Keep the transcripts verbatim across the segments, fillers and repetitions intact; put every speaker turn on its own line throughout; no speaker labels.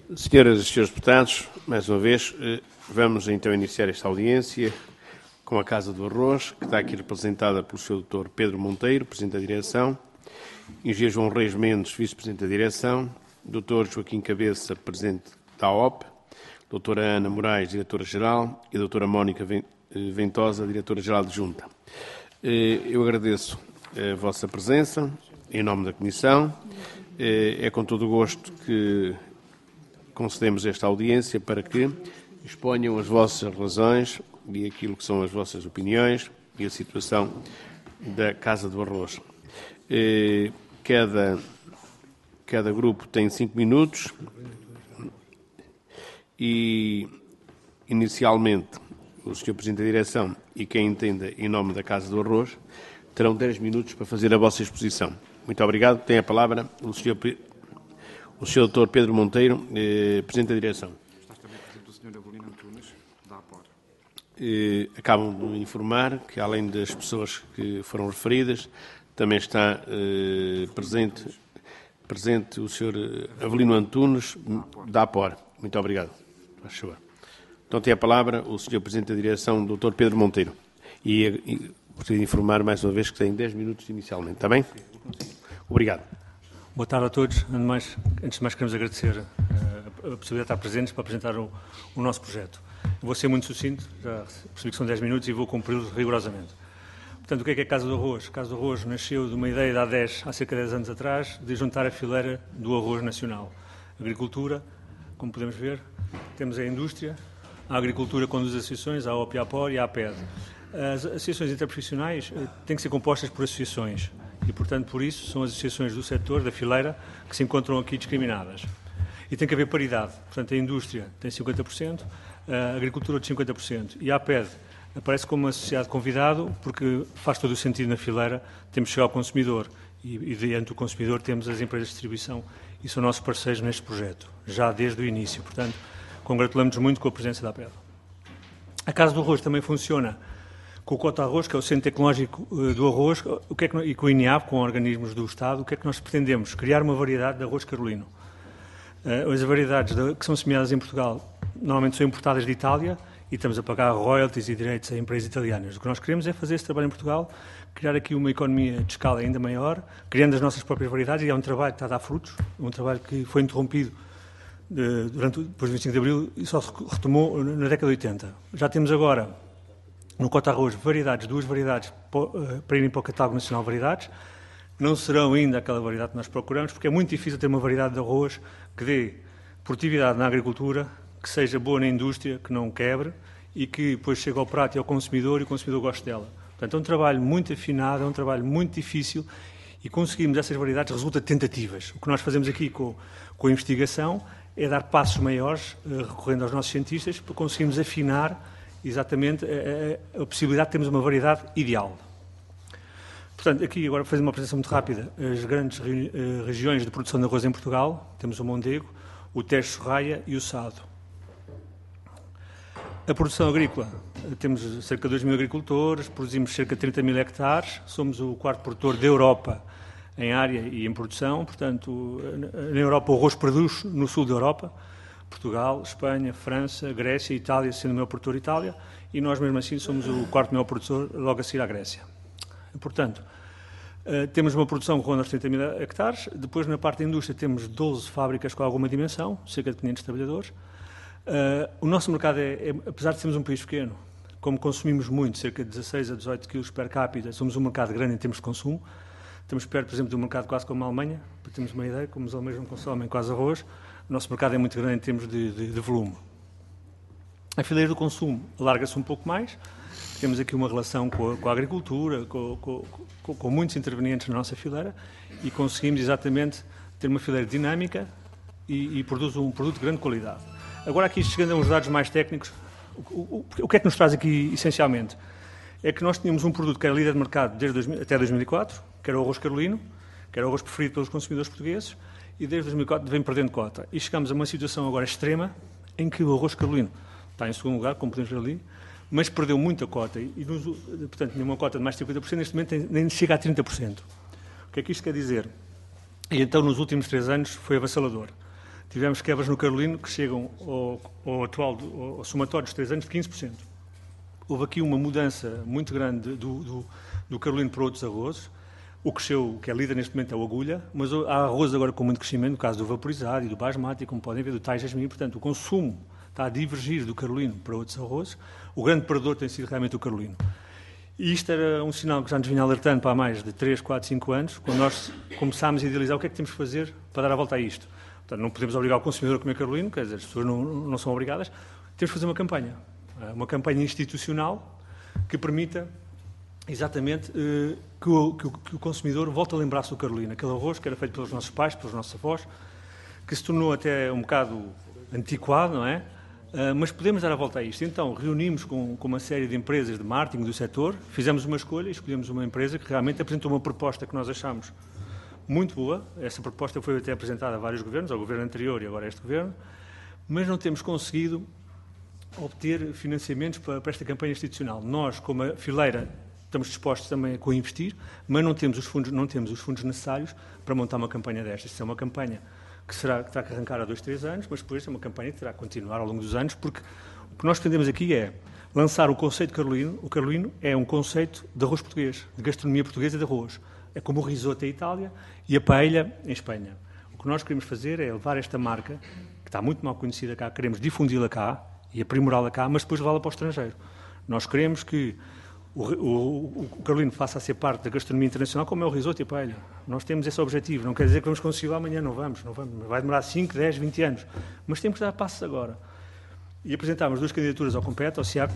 Senhoras e senhores deputados, mais uma vez, vamos então iniciar esta audiência com a Casa do Arroz, que está aqui representada pelo senhor doutor Pedro Monteiro, Presidente da Direção, engenheiro João Reis Mendes, Vice-Presidente da Direção, doutor Joaquim Cabeça, Presidente da A O P, doutora Ana Moraes, Diretora-Geral, e doutora Mónica Ventosa, Diretora-Geral adjunta. Eu agradeço a vossa presença, em nome da Comissão. É com todo o gosto que concedemos esta audiência para que exponham as vossas razões e aquilo que são as vossas opiniões e a situação da Casa do Arroz. Cada, cada grupo tem cinco minutos e, inicialmente, o senhor Presidente da Direção e quem entenda em nome da Casa do Arroz terão dez minutos para fazer a vossa exposição. Muito obrigado. Tem a palavra o senhor, o senhor doutor Pedro Monteiro, eh, Presidente da Direção.
Está também presente o senhor Avelino Antunes, da A P O R.
Eh, acabam de me informar que, além das pessoas que foram referidas, também está eh, presente, presente o senhor Avelino Antunes, da A P O R. Muito obrigado. Faz favor. Então tem a palavra o senhor Presidente da Direção, doutor Pedro Monteiro. E, e gostaria de informar mais uma vez que tem dez minutos inicialmente. Está bem? Obrigado.
Boa tarde a todos. Antes de mais, antes de mais queremos agradecer uh, a possibilidade de estar presentes para apresentar o, o nosso projeto. Eu vou ser muito sucinto, já percebi que são dez minutos e vou cumpri-los rigorosamente. Portanto, o que é que é a Casa do Arroz? A Casa do Arroz nasceu de uma ideia de há, dez, há cerca de dez anos atrás de juntar a fileira do arroz nacional. Agricultura, como podemos ver, temos a indústria, a agricultura com duas associações, a O P, a P O R e a A P E D. As associações interprofissionais têm que ser compostas por associações e, portanto, por isso são as associações do setor, da fileira, que se encontram aqui discriminadas. E tem que haver paridade. Portanto, a indústria tem cinquenta por cento, a agricultura de cinquenta por cento e a A P E D aparece como uma sociedade convidado porque faz todo o sentido na fileira, temos que chegar ao consumidor e, e diante do consumidor temos as empresas de distribuição e são nossos parceiros neste projeto, já desde o início. Portanto, congratulamos-nos muito com a presença da A P E D. A Casa do Arroz também funciona com o Cota Arroz, que é o Centro Tecnológico do Arroz, o que é que, e com o I N E A V, com organismos do Estado, o que é que nós pretendemos? Criar uma variedade de arroz carolino. As variedades de, que são semeadas em Portugal normalmente são importadas de Itália e estamos a pagar royalties e direitos a empresas italianas. O que nós queremos é fazer esse trabalho em Portugal, criar aqui uma economia de escala ainda maior, criando as nossas próprias variedades, e é um trabalho que está a dar frutos, um trabalho que foi interrompido de, durante, depois do vinte e cinco de Abril e só se retomou na década de oitenta. Já temos agora no Cota Arroz variedades, duas variedades para irem para o catálogo nacional de variedades. Não serão ainda aquela variedade que nós procuramos, porque é muito difícil ter uma variedade de arroz que dê produtividade na agricultura, que seja boa na indústria, que não quebre e que depois chegue ao prato e ao consumidor e o consumidor goste dela. Portanto, é um trabalho muito afinado, é um trabalho muito difícil e conseguimos essas variedades resulta de tentativas. O que nós fazemos aqui com, com a investigação é dar passos maiores, recorrendo aos nossos cientistas, para conseguirmos afinar exatamente a, a, a possibilidade de termos uma variedade ideal. Portanto, aqui agora fazendo uma apresentação muito rápida, as grandes re, uh, regiões de produção de arroz em Portugal, temos o Mondego, o Tejo Sorraia e o Sado. A produção agrícola, temos cerca de dois mil agricultores, produzimos cerca de trinta mil hectares, somos o quarto produtor da Europa em área e em produção, portanto, na Europa o arroz produz no sul da Europa, Portugal, Espanha, França, Grécia, Itália, sendo o maior produtor Itália, e nós mesmo assim somos o quarto maior produtor logo a seguir à Grécia. Portanto, uh, temos uma produção que ronda os trinta mil hectares, depois na parte da indústria temos doze fábricas com alguma dimensão, cerca de quinhentos trabalhadores. Uh, o nosso mercado, é, é, apesar de sermos um país pequeno, como consumimos muito, cerca de dezasseis a dezoito quilos per capita, somos um mercado grande em termos de consumo. Estamos perto, por exemplo, de um mercado quase como a Alemanha, para termos uma ideia, como os alemães não consomem quase arroz. O nosso mercado é muito grande em termos de, de, de volume. A fileira do consumo alarga-se um pouco mais. Temos aqui uma relação com a, com a agricultura, com, com, com, com muitos intervenientes na nossa fileira e conseguimos exatamente ter uma fileira dinâmica e, e produz um produto de grande qualidade. Agora aqui, chegando a uns dados mais técnicos, o, o, o que é que nos traz aqui essencialmente? É que nós tínhamos um produto que era líder de mercado desde dois mil, até dois mil e quatro, que era o arroz carolino, que era o arroz preferido pelos consumidores portugueses, e desde dois mil e quatro vem perdendo cota. E chegamos a uma situação agora extrema em que o arroz carolino está em segundo lugar, como podemos ver ali, mas perdeu muita cota. E, nos, portanto, tinha uma cota de mais de cinquenta por cento, neste momento tem, nem chega a trinta por cento. O que é que isto quer dizer? E então, nos últimos três anos, foi avassalador. tivemos quebras no Carolino que chegam ao, ao atual, ao somatório dos três anos de quinze por cento. Houve aqui uma mudança muito grande do, do, do Carolino para outros arrozes. O que cresceu, que é líder neste momento, é o Agulha, mas há arroz agora com muito crescimento, no caso do vaporizado e do basmati, como podem ver, do Thai Jasmine. Portanto, o consumo está a divergir do Carolino para outros arrozes. O grande perdedor tem sido realmente o Carolino. E isto era um sinal que já nos vinha alertando para há mais de três, quatro, cinco anos, quando nós começámos a idealizar o que é que temos que fazer para dar a volta a isto. Portanto, não podemos obrigar o consumidor a comer Carolino, quer dizer, as pessoas não, não são obrigadas. Temos que fazer uma campanha, uma campanha institucional que permita exatamente eh, que, o, que, o, que o consumidor volte a lembrar-se do Carolino, aquele arroz que era feito pelos nossos pais, pelos nossos avós, que se tornou até um bocado antiquado, não é? Uh, mas podemos dar a volta a isto. Então, reunimos com, com uma série de empresas de marketing do setor, fizemos uma escolha e escolhemos uma empresa que realmente apresentou uma proposta que nós achamos muito boa. Essa proposta foi até apresentada a vários governos, ao governo anterior e agora a este governo, mas não temos conseguido obter financiamentos para, para esta campanha institucional. Nós, como a fileira, estamos dispostos também a co-investir, mas não temos os fundos, não temos os fundos necessários para montar uma campanha destas. Isto é uma campanha que, será, que terá que arrancar há dois, três anos, mas depois é uma campanha que terá que continuar ao longo dos anos, porque o que nós pretendemos aqui é lançar o conceito carolino. O carolino é um conceito de arroz português, de gastronomia portuguesa de arroz. É como o risoto em Itália e a paella em Espanha. O que nós queremos fazer é levar esta marca, que está muito mal conhecida cá, queremos difundi-la cá e aprimorá-la cá, mas depois levá-la para o estrangeiro. Nós queremos que O, o, o Carolino faça a ser parte da gastronomia internacional, como é o risoto e a paella. Nós temos esse objetivo. Não quer dizer que vamos conseguir amanhã, não vamos, não vamos. Vai demorar cinco, dez, vinte anos. Mas temos que dar passos agora. E apresentámos duas candidaturas ao Compete, ao SIAC,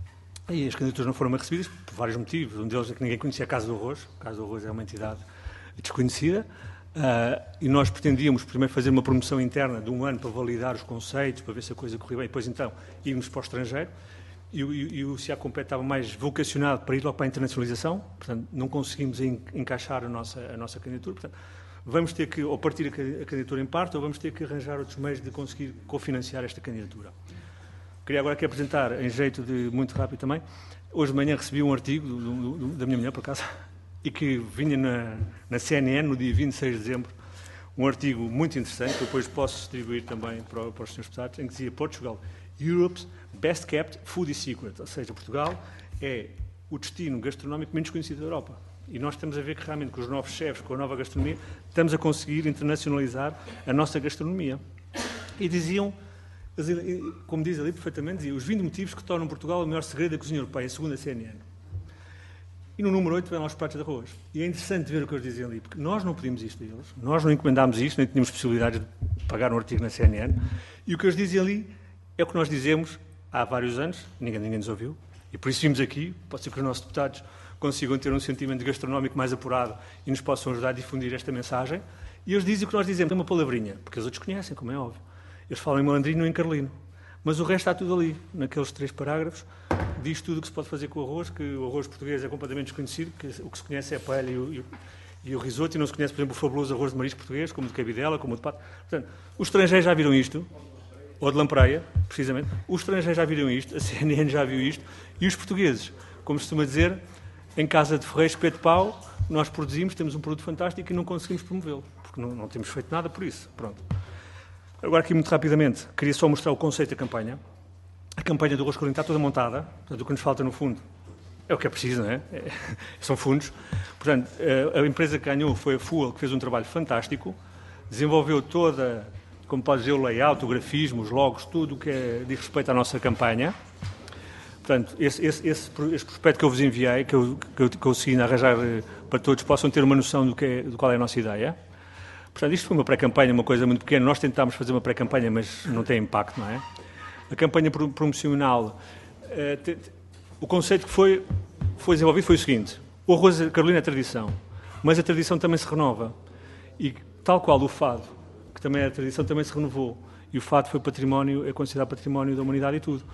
e as candidaturas não foram recebidas por vários motivos. Um deles é que ninguém conhecia a Casa do Arroz. A Casa do Arroz é uma entidade desconhecida. Uh, e nós pretendíamos primeiro fazer uma promoção interna de um ano para validar os conceitos, para ver se a coisa corria bem, e depois então irmos para o estrangeiro. E, e, e o SIAC Compete estava mais vocacionado para ir logo para a internacionalização, portanto, não conseguimos en, encaixar a nossa, a nossa candidatura. Portanto, vamos ter que, ou partir a, a candidatura em parte, ou vamos ter que arranjar outros meios de conseguir cofinanciar esta candidatura. Queria agora aqui apresentar, em jeito de muito rápido também, hoje de manhã recebi um artigo do, do, do, da minha mulher, por acaso, e que vinha na, na C N N no dia vinte e seis de dezembro, um artigo muito interessante, que depois posso distribuir também para, para os senhores deputados, em que dizia Portugal, Europe's Best Kept Foodie Secret, ou seja, Portugal é o destino gastronómico menos conhecido da Europa. E nós estamos a ver que realmente com os novos chefes, com a nova gastronomia, estamos a conseguir internacionalizar a nossa gastronomia. E diziam, como diz ali perfeitamente, diziam, os vinte motivos que tornam Portugal o melhor segredo da cozinha europeia, segundo a C N N. E no número oito vem lá os pratos de arroz. E é interessante ver o que eles dizem ali, porque nós não pedimos isto a eles, nós não encomendámos isto, nem tínhamos possibilidade de pagar um artigo na C N N, e o que eles dizem ali é o que nós dizemos há vários anos, ninguém, ninguém nos ouviu, e por isso vimos aqui, pode ser que os nossos deputados consigam ter um sentimento gastronómico mais apurado e nos possam ajudar a difundir esta mensagem, e eles dizem o que nós dizemos, é uma palavrinha, porque os outros conhecem, como é óbvio. Eles falam em malandrino e em carolino, mas o resto está tudo ali, naqueles três parágrafos, diz tudo o que se pode fazer com o arroz, que o arroz português é completamente desconhecido, que o que se conhece é a paella e o, e o, e o risoto, e não se conhece, por exemplo, o fabuloso arroz de marisco português, como o de cabidela, como o de pato. Portanto, os estrangeiros já viram isto, ou de lampreia, precisamente. Os estrangeiros já viram isto, a C N N já viu isto, e os portugueses, como se costuma dizer, em casa de Ferreiro, espeto de pau, nós produzimos, temos um produto fantástico e não conseguimos promovê-lo, porque não, não temos feito nada por isso. Pronto. Agora aqui, muito rapidamente, queria só mostrar o conceito da campanha. A campanha do arroz carolino está toda montada, portanto, o que nos falta, no fundo, é o que é preciso, não é? é são fundos. Portanto, a empresa que ganhou foi a Fuel, que fez um trabalho fantástico, desenvolveu toda, como pode dizer, o layout, o grafismo, os logos, tudo o que é, diz respeito à nossa campanha. Portanto, esse, esse, esse, esse prospecto que eu vos enviei, que eu, que eu consegui arranjar para todos possam ter uma noção do, que é, do qual é a nossa ideia. Portanto, isto foi uma pré-campanha, uma coisa muito pequena. Nós tentámos fazer uma pré-campanha, mas não tem impacto, não é? A campanha promocional, eh, te, te, o conceito que foi, foi desenvolvido foi o seguinte: o arroz carolino é tradição, mas a tradição também se renova. E tal qual o fado, que também é a tradição, também se renovou. E o fado foi património, é considerado património da humanidade e tudo.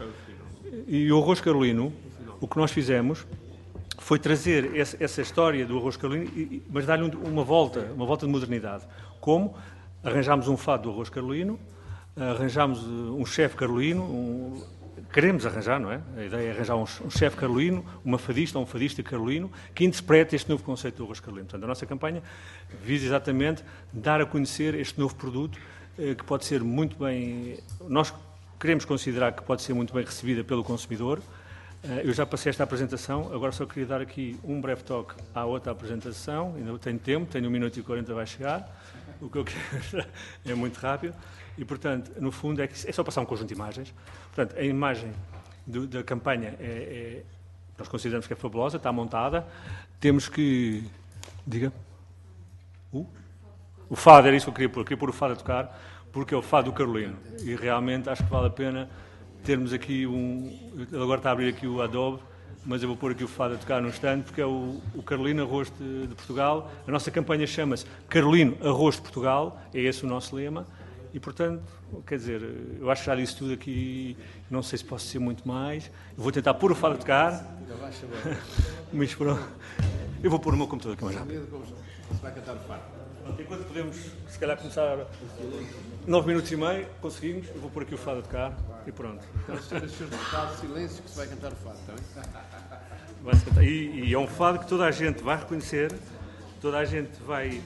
E o arroz carolino, o que nós fizemos foi trazer essa, essa história do arroz carolino, mas dar-lhe uma volta, uma volta de modernidade. Como? Arranjámos um fado do arroz carolino, arranjámos um chefe carolino, um, queremos arranjar, não é? A ideia é arranjar um, um chefe carolino, uma fadista ou um fadista carolino, que interprete este novo conceito do arroz carolino. Portanto, a nossa campanha visa exatamente dar a conhecer este novo produto que pode ser muito bem... Nós queremos considerar que pode ser muito bem recebida pelo consumidor. Eu já passei esta apresentação, agora só queria dar aqui um breve toque à outra apresentação. Ainda tenho tempo, tenho um minuto e quarenta, vai chegar. O que eu quero é muito rápido. E, portanto, no fundo, é, que é só passar um conjunto de imagens. Portanto, a imagem do, da campanha, é, é, nós consideramos que é fabulosa, está montada. Temos que... Diga. Uh? O fado, era isso que eu queria pôr. Eu queria pôr o fado a tocar, porque é o fado do Carolino. E realmente acho que vale a pena termos aqui um... Agora está a abrir aqui o Adobe, mas eu vou pôr aqui o fado a tocar no stand, porque é o, o Carolino Arroz de, de Portugal. A nossa campanha chama-se Carolino Arroz de Portugal, é esse o nosso lema. E, portanto, quer dizer, eu acho que já disse tudo aqui, não sei se posso ser muito mais. Eu vou tentar pôr o fado a tocar. Mas pronto. Eu vou pôr o meu computador aqui mais rápido.
Você vai cantar o fado.
Enquanto podemos, se calhar, começar nove minutos e meio, conseguimos, eu vou pôr aqui o fado a tocar e pronto.
Então, se o senhor tocar o silêncio, que se vai cantar o fado, está bem?
Vai-se cantar. E, e é um fado que toda a gente vai reconhecer, toda a gente vai...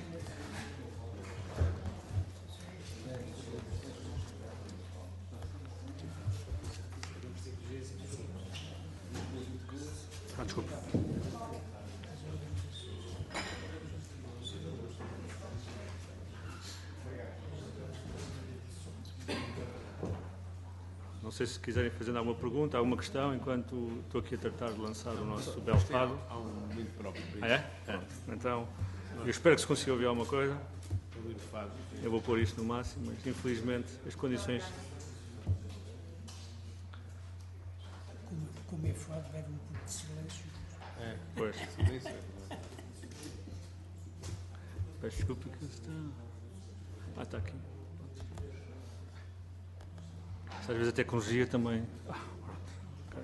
Ah, desculpa. Não sei se quiserem fazer alguma pergunta, alguma questão, enquanto estou aqui a tratar de lançar o nosso belo fado.
Há um muito próprio.
Ah, é? É. Então, eu espero que se consiga ouvir alguma coisa. Eu vou pôr isto no máximo, mas infelizmente as condições...
Como, como é fado, leva um pouco de silêncio.
É,
Pois.
silêncio.
Peço desculpa que está... Ah, está aqui. Às vezes a tecnologia também... Ah, pronto. Okay.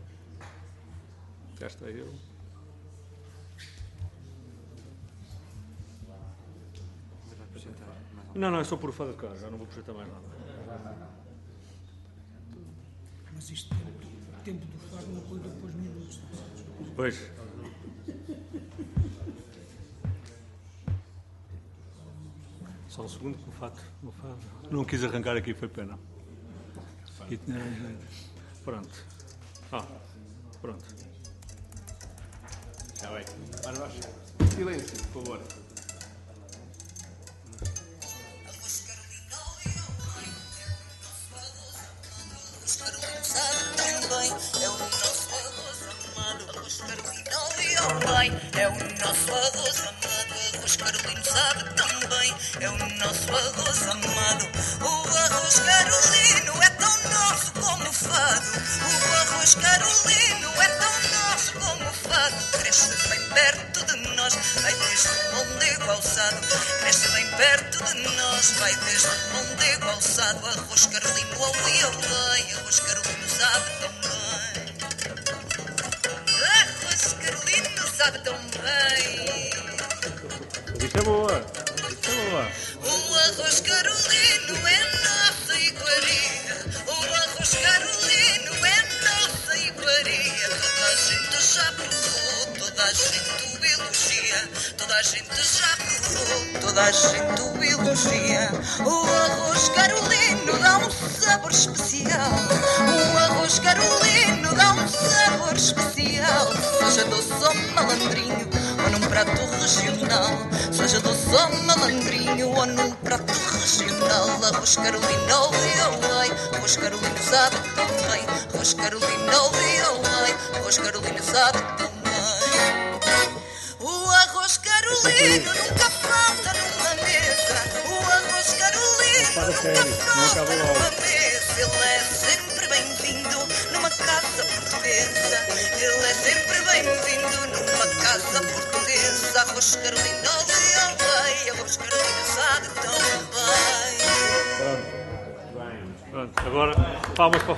Já está eu. Não, não, é só por o fado de cá, já não vou projetar mais nada.
Mas isto, o tempo do fado não conta depois minutos.
Pois. Só um segundo que o fado, o fado... Não quis arrancar aqui, foi pena. Aqui tinha jeito. Pronto. Ah, pronto.
Já vai. Ora, nós... Silêncio, por favor.
É o nosso arroz amado, arroz Carolino também. É o nosso arroz amado, arroz Carolino sabe também. É o nosso arroz amado. O arroz Carolino é tão nosso como o fado. O arroz Carolino é tão nosso como o fado. Cresce bem perto de nós, vai desde o Mondego ao Sado. Cresce bem perto de nós, vai desde o Mondego ao Sado. Arroz Carolino, olê, olê, arroz Carolino sabe também. Arroz Carolino sabe tão bem.
Isto é boa. Isto é boa.
O arroz Carolino é nossa iguaria. O arroz Carolino é nossa iguaria. Toda a gente já provou, toda a gente o elogia. Toda a gente já provou, toda a gente o elogia. O arroz Carolino dá um sabor especial. O arroz Carolino dá um sabor especial. Seja doce ou malandrinho, ou num prato regional. Seja doce ou malandrinho, ou num prato regional. Arroz Carolino, oi, oi, arroz Carolino sabe tão bem. Arroz Carolino, oi, oi, arroz Carolino sabe tão bem. O arroz Carolino nunca falta numa mesa. O arroz Carolino nunca falta numa mesa. Ele é sempre bem-vindo numa casa portuguesa. Ele é sempre bem-vindo numa casa portuguesa. Arroz Carolino, oi, oi, arroz Carolino sabe tão bem.
Pronto, agora palmas para o...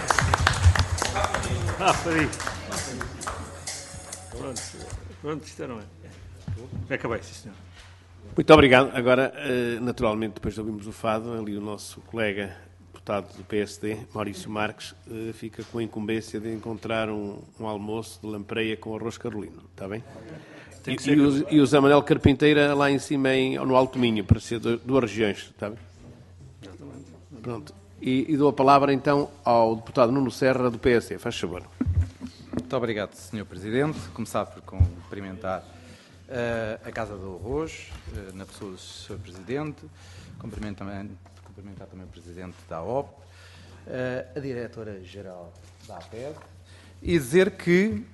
Ah, peraí. Pronto, pronto, isto não é. Acabei, sim, senhor.
Muito obrigado. Agora, naturalmente, depois de ouvirmos o fado, ali o nosso colega deputado do P S D, Maurício Marques, fica com a incumbência de encontrar um, um almoço de lampreia com arroz carolino. Está bem? E, e, o, e o Zé Manuel Carpinteira lá em cima, em, no Alto Minho, para ser duas regiões. Está bem? Pronto. E, e dou a palavra, então, ao deputado Nuno Serra, do P S D. Faz favor.
Muito obrigado, senhor Presidente. Começar por cumprimentar uh, a Casa do Arroz, uh, na pessoa do senhor Presidente, cumprimentar também, cumprimentar também o Presidente da A O P, uh, a Diretora-Geral da A P E D, e dizer que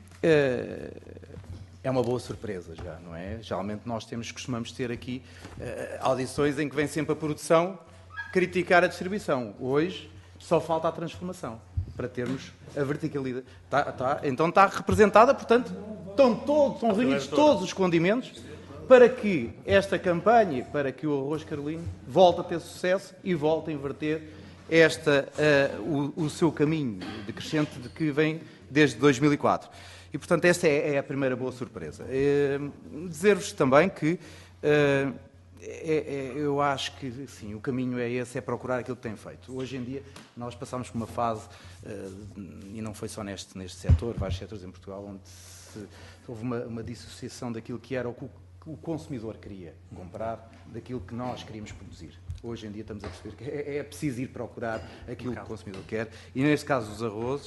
uh, é uma boa surpresa já, não é? Geralmente nós temos, costumamos ter aqui uh, audições em que vem sempre a produção criticar a distribuição. Hoje só falta a transformação para termos a verticalidade. Tá, tá, então está representada, portanto, estão, todos, estão reunidos todos os condimentos para que esta campanha, para que o arroz carolino volte a ter sucesso e volte a inverter esta, uh, o, o seu caminho decrescente de que vem desde dois mil e quatro. E, portanto, esta é, é a primeira boa surpresa. Uh, dizer-vos também que uh, É, é, eu acho que sim, o caminho é esse, é procurar aquilo que tem feito. Hoje em dia nós passamos por uma fase, uh, e não foi só neste, neste setor, vários setores em Portugal, onde se, houve uma, uma dissociação daquilo que era o que o consumidor queria comprar, daquilo que nós queríamos produzir. Hoje em dia estamos a perceber que é, é preciso ir procurar aquilo que o consumidor quer. E neste caso os arrozes,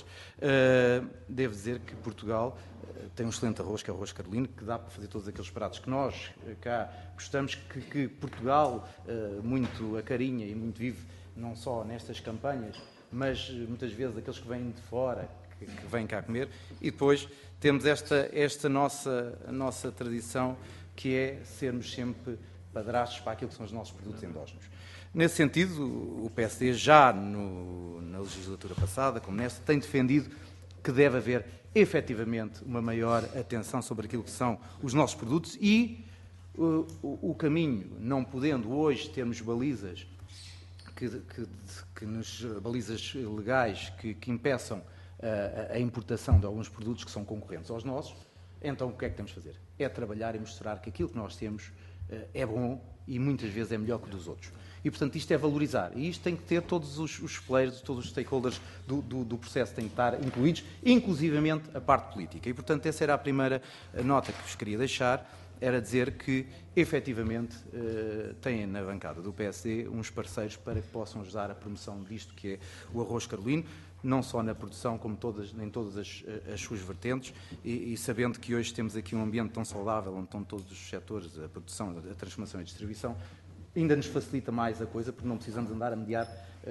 uh, devo dizer que Portugal uh, tem um excelente arroz, que é o arroz carolino, que dá para fazer todos aqueles pratos que nós uh, cá gostamos, que, que Portugal uh, muito acarinha e muito vive, não só nestas campanhas, mas uh, muitas vezes aqueles que vêm de fora, que, que vêm cá comer. E depois temos esta, esta nossa, nossa tradição, que é sermos sempre padrastos para aquilo que são os nossos produtos endógenos. Nesse sentido, o P S D já no, na legislatura passada, como nesta, tem defendido que deve haver efetivamente uma maior atenção sobre aquilo que são os nossos produtos e uh, o, o caminho, não podendo hoje termos balizas, que, que, que nos, balizas legais que, que impeçam a, a importação de alguns produtos que são concorrentes aos nossos, então o que é que temos de fazer? É trabalhar e mostrar que aquilo que nós temos uh, é bom e muitas vezes é melhor que o dos outros. E, portanto, isto é valorizar. E isto tem que ter todos os, os players, todos os stakeholders do, do, do processo têm que estar incluídos, inclusivamente a parte política. E, portanto, essa era a primeira nota que vos queria deixar, era dizer que, efetivamente, eh, têm na bancada do P S D uns parceiros para que possam ajudar a promoção disto que é o arroz carolino, não só na produção, como todas, em todas as, as suas vertentes, e, e sabendo que hoje temos aqui um ambiente tão saudável, onde estão todos os setores, a produção, a transformação e a distribuição, ainda nos facilita mais a coisa, porque não precisamos andar a mediar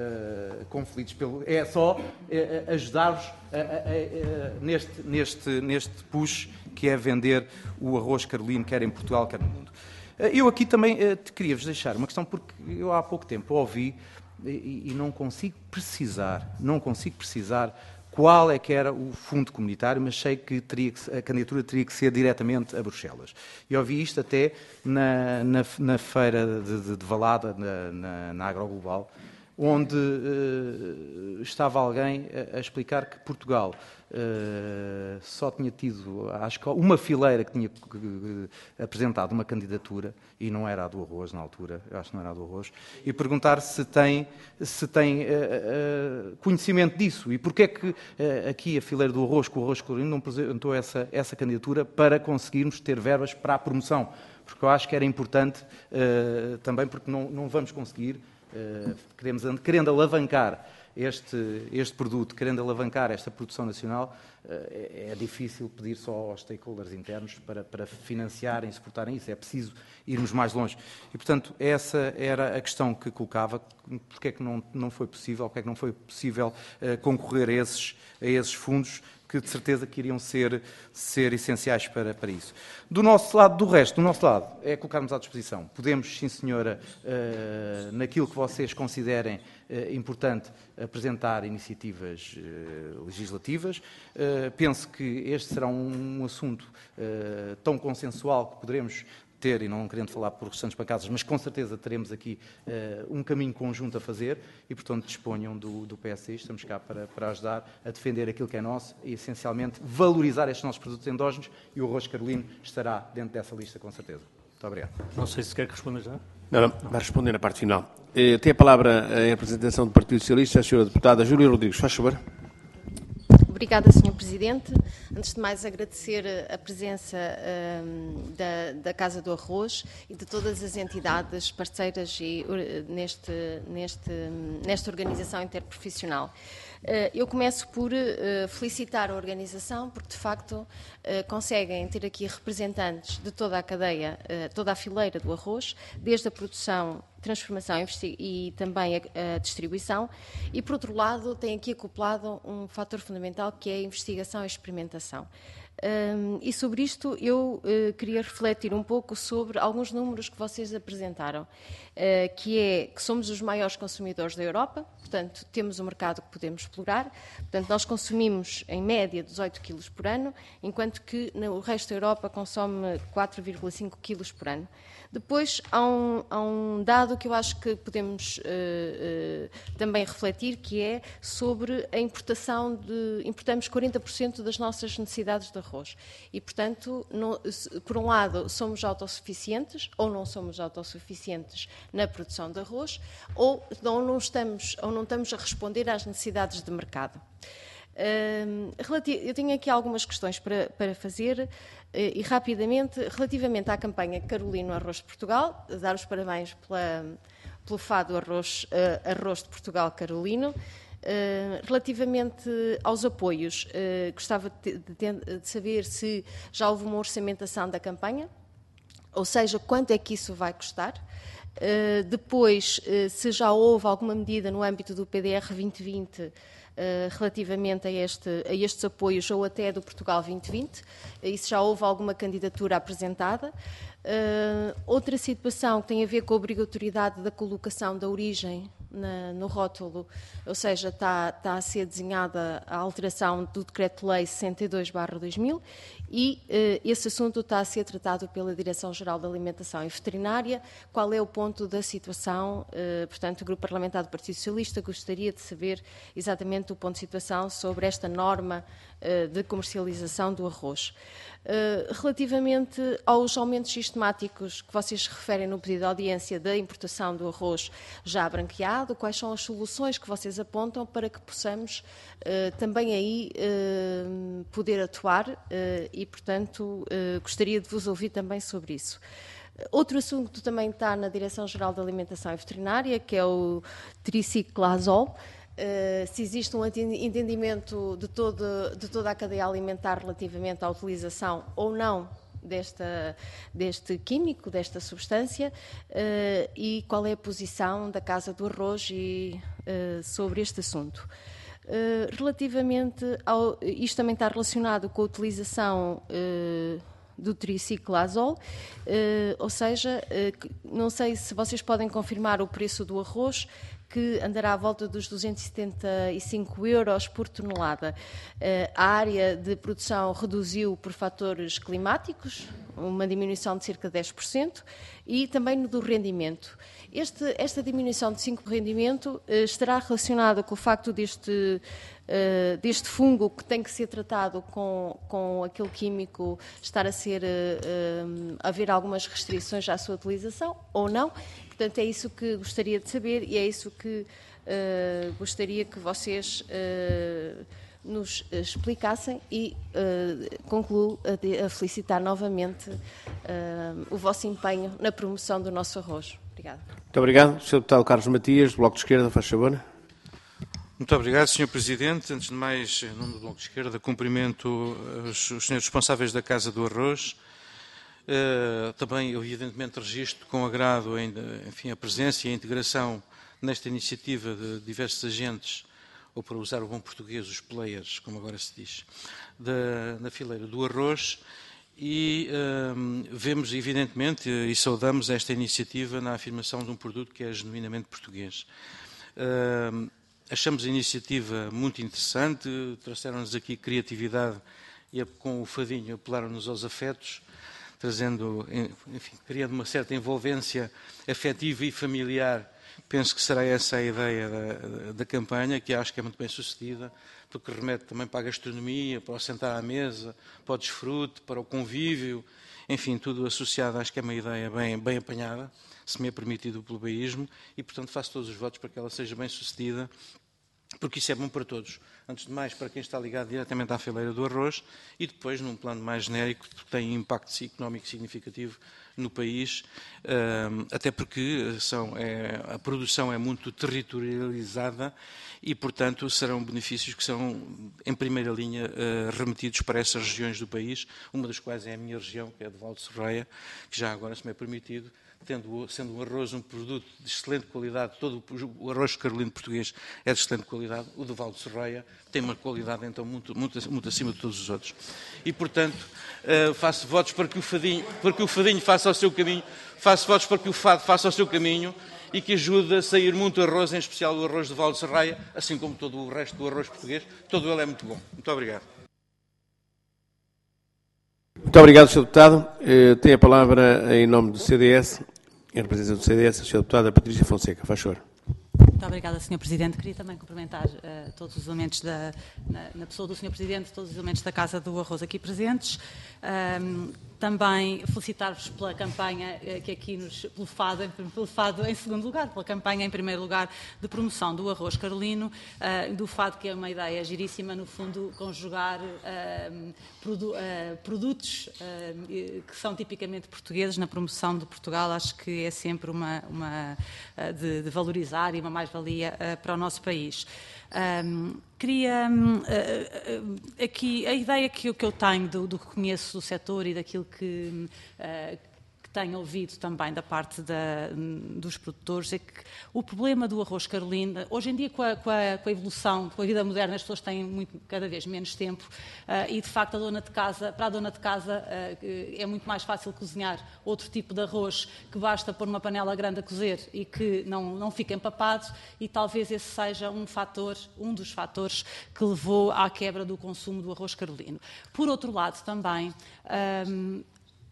uh, conflitos. Pelo, é só uh, ajudar-vos uh, uh, uh, neste, neste, neste push que é vender o arroz carolino, quer em Portugal, quer no mundo. Uh, eu aqui também uh, queria-vos deixar uma questão, porque eu há pouco tempo ouvi e, e não consigo precisar, não consigo precisar qual é que era o fundo comunitário, mas sei que, teria que a candidatura teria que ser diretamente a Bruxelas. E ouvi isto até na, na, na feira de, de, de Valada, na, na, na Agroglobal, onde uh, estava alguém a, a explicar que Portugal uh, só tinha tido, acho que uma fileira que tinha uh, apresentado uma candidatura, e não era a do arroz na altura, eu acho que não era a do arroz, e perguntar se tem, se tem uh, uh, conhecimento disso, e porquê é que uh, aqui a fileira do arroz, com o arroz carolino, não apresentou essa, essa candidatura para conseguirmos ter verbas para a promoção, porque eu acho que era importante uh, também, porque não, não vamos conseguir. Uh, queremos, querendo alavancar este, este produto, querendo alavancar esta produção nacional, uh, é, é difícil pedir só aos stakeholders internos para, para financiarem e suportarem isso. É preciso irmos mais longe. E, portanto, essa era a questão que colocava. Porque é que não, não foi possível, porque é que não foi possível uh, concorrer a esses, a esses fundos que de certeza que iriam ser, ser essenciais para, para isso. Do nosso lado, do resto, do nosso lado, é colocarmos à disposição. Podemos, sim senhora, uh, naquilo que vocês considerem uh, importante, apresentar iniciativas uh, legislativas. Uh, penso que este será um, um assunto uh, tão consensual que poderemos ter, e não querendo falar por restantes bancadas, mas com certeza teremos aqui uh, um caminho conjunto a fazer e, portanto, disponham do, do P S D. Estamos cá para, para ajudar a defender aquilo que é nosso e, essencialmente, valorizar estes nossos produtos endógenos, e o arroz carolino estará dentro dessa lista, com certeza. Muito obrigado.
Não sei se quer que responda já.
Não, não, vai responder na parte final. Eh, tem a palavra em representação do Partido Socialista a senhora deputada Júlia Rodrigues. Faz favor.
Obrigada, senhor Presidente. Antes de mais, agradecer a presença um, da, da Casa do Arroz e de todas as entidades parceiras e, uh, neste, neste, nesta organização interprofissional. Uh, eu começo por uh, felicitar a organização, porque de facto uh, conseguem ter aqui representantes de toda a cadeia, uh, toda a fileira do arroz, desde a produção, transformação e também a, a distribuição, e por outro lado tem aqui acoplado um fator fundamental que é a investigação e experimentação. Um, e sobre isto eu uh, queria refletir um pouco sobre alguns números que vocês apresentaram, uh, que é que somos os maiores consumidores da Europa, portanto temos um mercado que podemos explorar, portanto nós consumimos em média dezoito quilos por ano, enquanto que no resto da Europa consome quatro vírgula cinco quilos por ano. Depois, há um, há um dado que eu acho que podemos uh, uh, também refletir, que é sobre a importação de... Importamos quarenta por cento das nossas necessidades de arroz. E, portanto, não, por um lado, somos autossuficientes, ou não somos autossuficientes na produção de arroz, ou não, não, estamos, ou não estamos a responder às necessidades de mercado. Uh, eu tenho aqui algumas questões para, para fazer uh, e rapidamente, relativamente à campanha Carolino Arroz de Portugal, dar os parabéns pela, pelo Fado Arroz, uh, Arroz de Portugal Carolino. Uh, relativamente aos apoios, uh, gostava de, de, de saber se já houve uma orçamentação da campanha, ou seja, quanto é que isso vai custar. Uh, depois, uh, se já houve alguma medida no âmbito do P D R vinte vinte Uh, relativamente a, este, a estes apoios ou até do Portugal vinte vinte, uh, se já houve alguma candidatura apresentada. Uh, outra situação que tem a ver com a obrigatoriedade da colocação da origem na, no rótulo, ou seja, está, está a ser desenhada a alteração do Decreto-Lei sessenta e dois barra dois mil e uh, esse assunto está a ser tratado pela Direção-Geral da Alimentação e Veterinária. Qual é o ponto da situação? Uh, portanto, o Grupo Parlamentar do Partido Socialista gostaria de saber exatamente o ponto de situação sobre esta norma uh, de comercialização do arroz. Uh, relativamente aos aumentos sistemáticos que vocês referem no pedido de audiência da importação do arroz já branqueado, quais são as soluções que vocês apontam para que possamos uh, também aí uh, poder atuar uh, e, portanto, uh, gostaria de vos ouvir também sobre isso. Outro assunto também está na Direção-Geral da Alimentação e Veterinária, que é o triciclazol. Uh, se existe um entendimento de, todo, de toda a cadeia alimentar relativamente à utilização ou não desta, deste químico, desta substância, uh, e qual é a posição da Casa do Arroz e, uh, sobre este assunto. Uh, relativamente ao... Isto também está relacionado com a utilização uh, do triciclazol, uh, ou seja, uh, não sei se vocês podem confirmar o preço do arroz, que andará à volta dos duzentos e setenta e cinco euros por tonelada. A área de produção reduziu por fatores climáticos, uma diminuição de cerca de dez por cento, e também no do rendimento. Este, esta diminuição de cinco por cento do rendimento estará relacionada com o facto deste, deste fungo que tem que ser tratado com, com aquele químico estar a ser, a haver algumas restrições à sua utilização ou não. Portanto, é isso que gostaria de saber e é isso que uh, gostaria que vocês uh, nos explicassem e uh, concluo a, a felicitar novamente uh, o vosso empenho na promoção do nosso arroz. Obrigada.
Muito obrigado. senhor Deputado Carlos Matias, do Bloco de Esquerda, faz favor.
Muito obrigado, senhor Presidente. Antes de mais, em nome do Bloco de Esquerda, cumprimento os, os senhores responsáveis da Casa do Arroz. Uh, também, eu evidentemente, registro com agrado enfim, a presença e a integração nesta iniciativa de diversos agentes, ou para usar o bom português, os players, como agora se diz, da, na fileira do arroz, e uh, vemos, evidentemente, e saudamos esta iniciativa na afirmação de um produto que é genuinamente português. Uh, achamos a iniciativa muito interessante, trouxeram-nos aqui criatividade e com o fadinho apelaram-nos aos afetos, trazendo, enfim, criando uma certa envolvência afetiva e familiar. Penso que será essa a ideia da, da campanha, que acho que é muito bem sucedida, porque remete também para a gastronomia, para o sentar à mesa, para o desfrute, para o convívio, enfim, tudo associado. Acho que é uma ideia bem, bem apanhada, se me é permitido o plebeísmo, e, portanto, faço todos os votos para que ela seja bem sucedida porque isso é bom para todos. Antes de mais, para quem está ligado diretamente à fileira do arroz e depois, num plano mais genérico, porque tem impacto económico significativo no país, até porque são, é, a produção é muito territorializada e, portanto, serão benefícios que são, em primeira linha, remetidos para essas regiões do país, uma das quais é a minha região, que é a de Val de Sorreia, que já agora, se me é permitido, Tendo, sendo o arroz um produto de excelente qualidade, todo o arroz carolino português é de excelente qualidade, o do Val de Sorreia tem uma qualidade então muito, muito, muito acima de todos os outros. E, portanto, uh, faço votos para que, o fadinho, para que o fadinho faça o seu caminho, faço votos para que o fado faça o seu caminho e que ajude a sair muito arroz, em especial o arroz do Val de Sorreia, assim como todo o resto do arroz português, todo ele é muito bom. Muito obrigado.
Muito obrigado, senhor Deputado. Uh, tem a palavra em nome do C D S, em representação do C D S, a senhora Deputada Patrícia Fonseca. Faz favor.
Muito obrigada, senhor Presidente. Queria também cumprimentar uh, todos os elementos, da, na, na pessoa do senhor Presidente, todos os elementos da Casa do Arroz aqui presentes. Um, também felicitar-vos pela campanha uh, que aqui nos, pelo fado, pelo fado em segundo lugar, pela campanha em primeiro lugar de promoção do arroz carolino, uh, do fado, que é uma ideia giríssima, no fundo, conjugar uh, produ, uh, produtos uh, que são tipicamente portugueses na promoção de Portugal. Acho que é sempre uma, uma uh, de, de valorizar e uma mais-valia uh, para o nosso país. Um, queria um, uh, uh, aqui a ideia que eu, que eu tenho do, do que conheço do setor e daquilo que, uh, que tenho ouvido também da parte da, dos produtores é que o problema do arroz carolino, hoje em dia com a, com a, com a evolução, com a vida moderna, as pessoas têm muito, cada vez menos tempo uh, e de facto a dona de casa, para a dona de casa uh, é muito mais fácil cozinhar outro tipo de arroz que basta pôr numa panela grande a cozer e que não, não fica empapado, e talvez esse seja um fator, um dos fatores que levou à quebra do consumo do arroz carolino. Por outro lado também, um,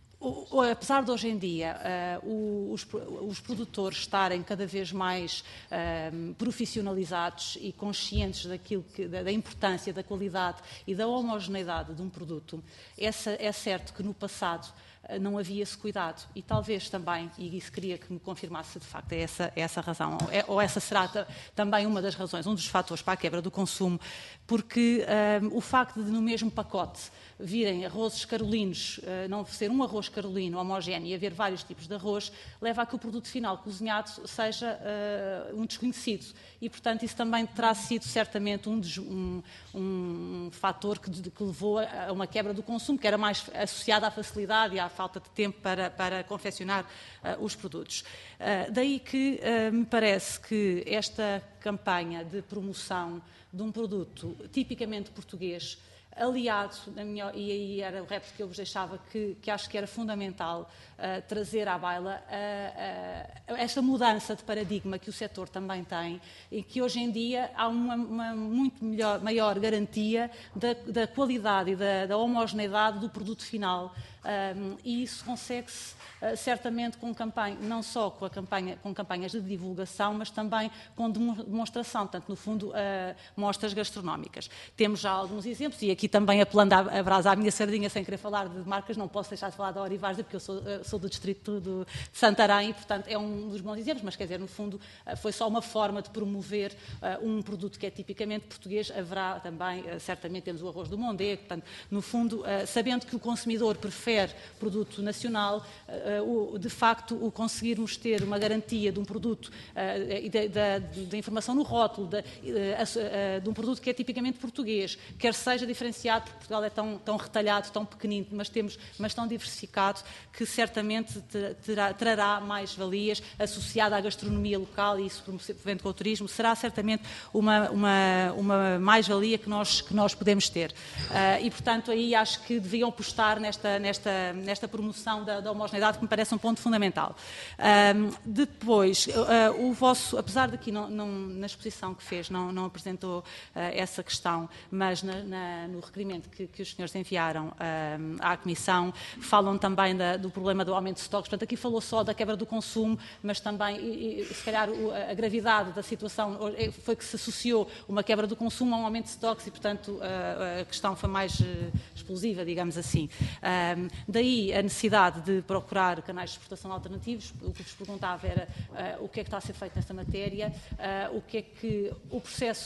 O, apesar de hoje em dia uh, os, os produtores estarem cada vez mais uh, profissionalizados e conscientes daquilo que, da, da importância, da qualidade e da homogeneidade de um produto, essa, é certo que no passado uh, não havia esse cuidado, e talvez também, e isso queria que me confirmasse de facto, é essa, é essa razão, ou, é, ou essa será também uma das razões, um dos fatores para a quebra do consumo, porque uh, o facto de no mesmo pacote virem arrozes carolinos, não ser um arroz carolino homogéneo e haver vários tipos de arroz, leva a que o produto final cozinhado seja uh, um desconhecido. E, portanto, isso também terá sido certamente um, des, um, um fator que, que levou a uma quebra do consumo, que era mais associado à facilidade e à falta de tempo para, para confeccionar uh, os produtos. Uh, daí que uh, me parece que esta campanha de promoção de um produto tipicamente português, aliado, na minha, e aí era o repto que eu vos deixava, que, que acho que era fundamental uh, trazer à baila uh, uh, esta mudança de paradigma que o setor também tem, e que hoje em dia há uma, uma muito melhor, maior garantia da, da qualidade e da, da homogeneidade do produto final, um, e isso consegue-se Uh, certamente com campanha, não só com, a campanha, com campanhas de divulgação, mas também com demonstração, portanto, no fundo, uh, mostras gastronómicas. Temos já alguns exemplos, e aqui também apelando a brasa à minha sardinha, sem querer falar de marcas, não posso deixar de falar da Orivarza, porque eu sou, uh, sou do distrito do, de Santarém, e, portanto, é um dos bons exemplos, mas, quer dizer, no fundo, uh, foi só uma forma de promover uh, um produto que é tipicamente português. Haverá também, uh, certamente, temos o arroz do Mondé, portanto, no fundo, uh, sabendo que o consumidor prefere produto nacional, uh, O, de facto, o conseguirmos ter uma garantia de um produto uh, e da, da informação no rótulo, de, uh, uh, de um produto que é tipicamente português, quer seja diferenciado, porque Portugal é tão, tão retalhado, tão pequenino, mas, temos, mas tão diversificado, que certamente terá, trará mais valias associada à gastronomia local, e isso promovendo com o turismo, será certamente uma, uma, uma mais-valia que nós, que nós podemos ter. Uh, e, portanto, aí acho que deviam apostar nesta, nesta, nesta promoção da, da homogeneidade, que me parece um ponto fundamental. Um, depois, uh, o vosso, apesar de aqui não, não, na exposição que fez não, não apresentou uh, essa questão, mas na, na, no requerimento que, que os senhores enviaram um, à Comissão, falam também da, do problema do aumento de estoques. Portanto, aqui falou só da quebra do consumo, mas também, e, e, se calhar, a gravidade da situação foi que se associou uma quebra do consumo a um aumento de estoques e, portanto, a, a questão foi mais uh, explosiva, digamos assim. Um, daí a necessidade de procurar canais de exportação alternativos. O que vos perguntava era uh, o que é que está a ser feito nesta matéria, uh, o que é que o processo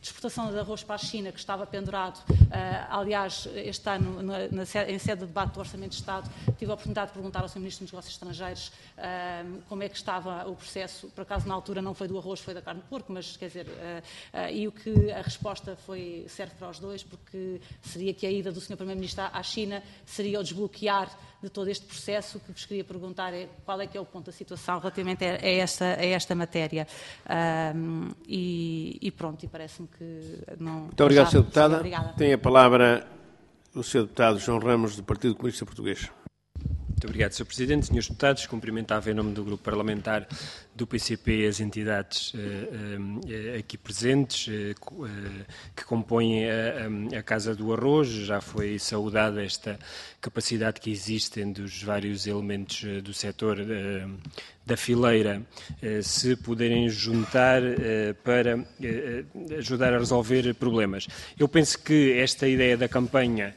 de exportação de arroz para a China, que estava pendurado. Aliás, este ano, na, na, em sede de debate do Orçamento de Estado, tive a oportunidade de perguntar ao senhor Ministro dos Negócios Estrangeiros como é que estava o processo. Por acaso, na altura, não foi do arroz, foi da carne de porco, mas, quer dizer, e o que a resposta foi, serve para os dois, porque seria que a ida do senhor Primeiro-Ministro à China seria o desbloquear de todo este processo. O que vos queria perguntar é qual é que é o ponto da situação relativamente a esta, a esta matéria. Um, e, e pronto, e parece-me que não...
Muito obrigado,
já,
senhora Deputada.
Obrigada.
Tem a palavra o senhor Deputado João Ramos, do Partido Comunista Português.
Muito obrigado, senhor Presidente. Senhores Deputados, cumprimentava em nome do Grupo Parlamentar do P C P as entidades uh, uh, aqui presentes, uh, uh, que compõem a, a Casa do Arroz. Já foi saudada esta capacidade que existe dos vários elementos uh, do setor uh, da fileira, uh, se puderem juntar uh, para uh, ajudar a resolver problemas. Eu penso que esta ideia da campanha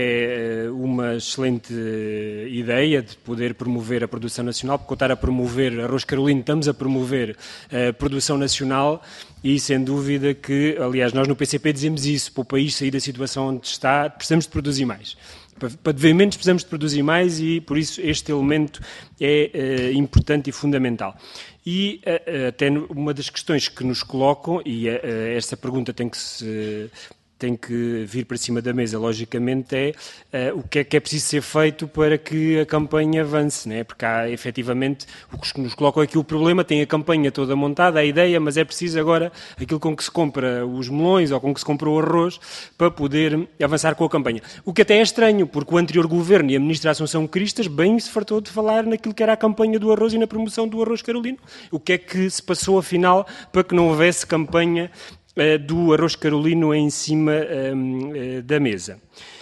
é uh, uma excelente uh, ideia de poder promover a produção nacional, porque ao estar a promover arroz carolino, estamos a promover a produção nacional e, sem dúvida que, aliás, nós no P C P dizemos isso, para o país sair da situação onde está, precisamos de produzir mais. Para dever menos, precisamos de produzir mais e, por isso, este elemento é uh, importante e fundamental. E uh, até uma das questões que nos colocam, e uh, esta pergunta tem que se... tem que vir para cima da mesa, logicamente, é uh, o que é que é preciso ser feito para que a campanha avance, né? Porque há, efetivamente, o que nos colocam aqui o problema, tem a campanha toda montada, a ideia, mas é preciso agora aquilo com que se compra os melões ou com que se compra o arroz para poder avançar com a campanha. O que até é estranho, porque o anterior governo e a ministra Assunção Cristas bem se fartou de falar naquilo que era a campanha do arroz e na promoção do arroz carolino. O que é que se passou, afinal, para que não houvesse campanha do arroz carolino em cima um, da mesa.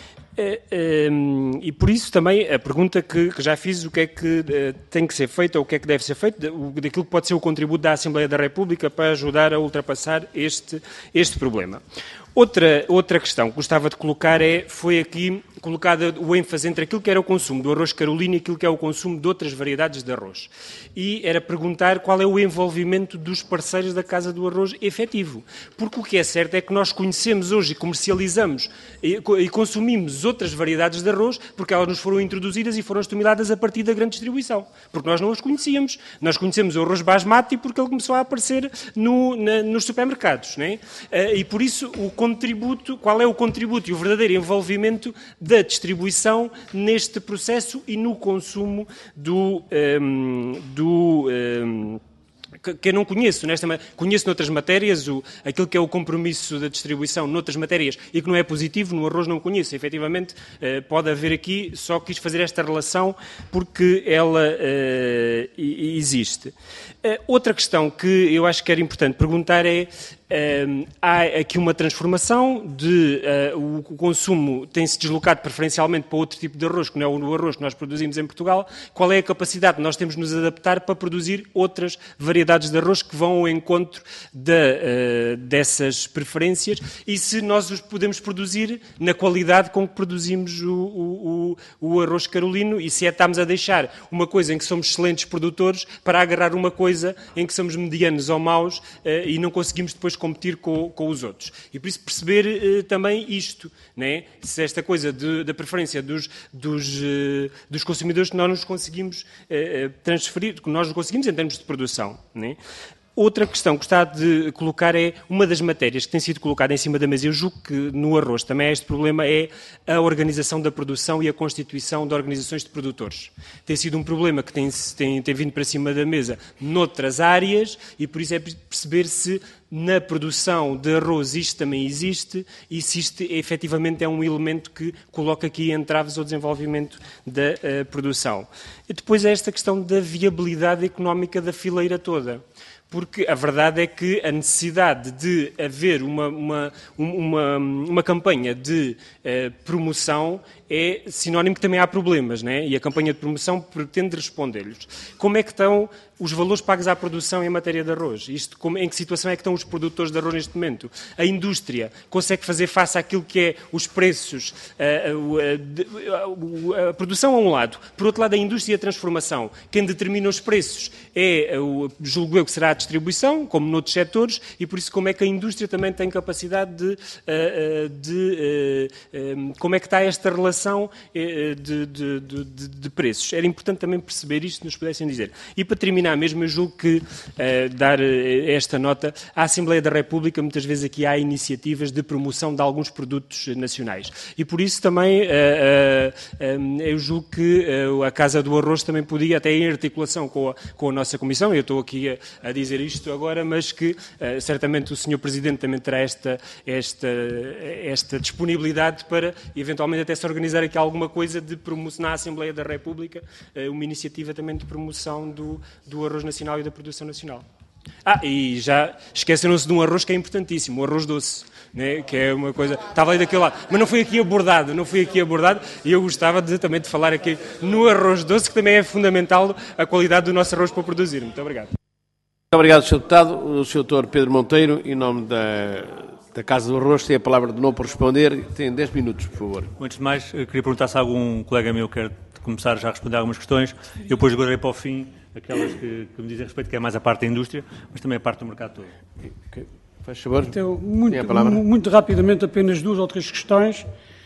Um, e por isso também a pergunta que, que já fiz, o que é que uh, tem que ser feito ou o que é que deve ser feito, daquilo que pode ser o contributo da Assembleia da República para ajudar a ultrapassar este, este problema. Outra, outra questão que gostava de colocar é, foi aqui colocada o ênfase entre aquilo que era o consumo do arroz carolino e aquilo que é o consumo de outras variedades de arroz. E era perguntar qual é o envolvimento dos parceiros da Casa do Arroz efetivo. Porque o que é certo é que nós conhecemos hoje e comercializamos e, e consumimos outras variedades de arroz porque elas nos foram introduzidas e foram estimuladas a partir da grande distribuição. Porque nós não as conhecíamos. Nós conhecemos o arroz basmati porque ele começou a aparecer no, na, nos supermercados. Não é? E por isso o contributo, qual é o contributo e o verdadeiro envolvimento da distribuição neste processo e no consumo do... Um, do um, que eu não conheço, nesta, conheço noutras matérias, o, aquilo que é o compromisso da distribuição noutras matérias e que não é positivo, no arroz não conheço. Efetivamente, eh, pode haver aqui, só quis fazer esta relação porque ela eh, existe. Eh, outra questão que eu acho que era importante perguntar é, Uh, há aqui uma transformação de uh, o consumo tem-se deslocado preferencialmente para outro tipo de arroz, que não é o arroz que nós produzimos em Portugal. Qual é a capacidade que nós temos de nos adaptar para produzir outras variedades de arroz que vão ao encontro de, uh, dessas preferências e se nós os podemos produzir na qualidade com que produzimos o, o, o arroz carolino e se é estamos a deixar uma coisa em que somos excelentes produtores para agarrar uma coisa em que somos medianos ou maus uh, e não conseguimos depois competir com, com os outros. E por isso perceber uh, também isto, né? Se esta coisa de, da preferência dos, dos, uh, dos consumidores que nós nos conseguimos uh, transferir, que nós nos conseguimos em termos de produção, né? Outra questão que gostava de colocar é uma das matérias que tem sido colocada em cima da mesa, eu julgo que no arroz também há este problema, é a organização da produção e a constituição de organizações de produtores. Tem sido um problema que tem, tem, tem vindo para cima da mesa noutras áreas e por isso é perceber se na produção de arroz isto também existe e se isto efetivamente é um elemento que coloca aqui entraves ao desenvolvimento da uh, produção. E depois é esta questão da viabilidade económica da fileira toda. Porque a verdade é que a necessidade de haver uma, uma, uma, uma campanha de uh, promoção é sinónimo que também há problemas, né? E a campanha de promoção pretende responder-lhes. Como é que estão os valores pagos à produção em matéria de arroz. Isto, como, em que situação é que estão os produtores de arroz neste momento? A indústria consegue fazer face àquilo que é os preços, a, a, a, a produção a um lado, por outro lado a indústria e a transformação. Quem determina os preços é, o, julgo eu, que será a distribuição, como noutros setores, e por isso como é que a indústria também tem capacidade de, de, de, de como é que está esta relação de, de, de, de preços. Era importante também perceber isto, se nos pudessem dizer. E para terminar mesmo, eu julgo que, uh, dar uh, esta nota, a Assembleia da República, muitas vezes aqui há iniciativas de promoção de alguns produtos nacionais. E por isso também, uh, uh, um, eu julgo que uh, a Casa do Arroz também podia, até em articulação com a, com a nossa Comissão, eu estou aqui a, a dizer isto agora, mas que uh, certamente o senhor Presidente também terá esta, esta, esta disponibilidade para, eventualmente, até se organizar aqui alguma coisa de promoção na Assembleia da República, uh, uma iniciativa também de promoção do, do arroz nacional e da produção nacional. Ah, e já esqueceram-se de um arroz que é importantíssimo, o arroz doce, né? Que é uma coisa... Estava ali daquele lado, mas não foi aqui abordado, não foi aqui abordado, e eu gostava de, também de falar aqui no arroz doce, que também é fundamental a qualidade do nosso arroz para produzir. Muito obrigado.
Muito obrigado, senhor Deputado. O senhor doutor Pedro Monteiro, em nome da, da Casa do Arroz, tem a palavra de novo para responder. Tem dez minutos, por favor.
Antes de mais, queria perguntar se algum colega meu quer começar já a responder algumas questões. Eu depois guardarei para o fim aquelas que, que me dizem respeito, que é mais a parte da indústria, mas também a parte do mercado todo.
Okay. Faz favor.
Então, muito, muito rapidamente, apenas duas ou três questões.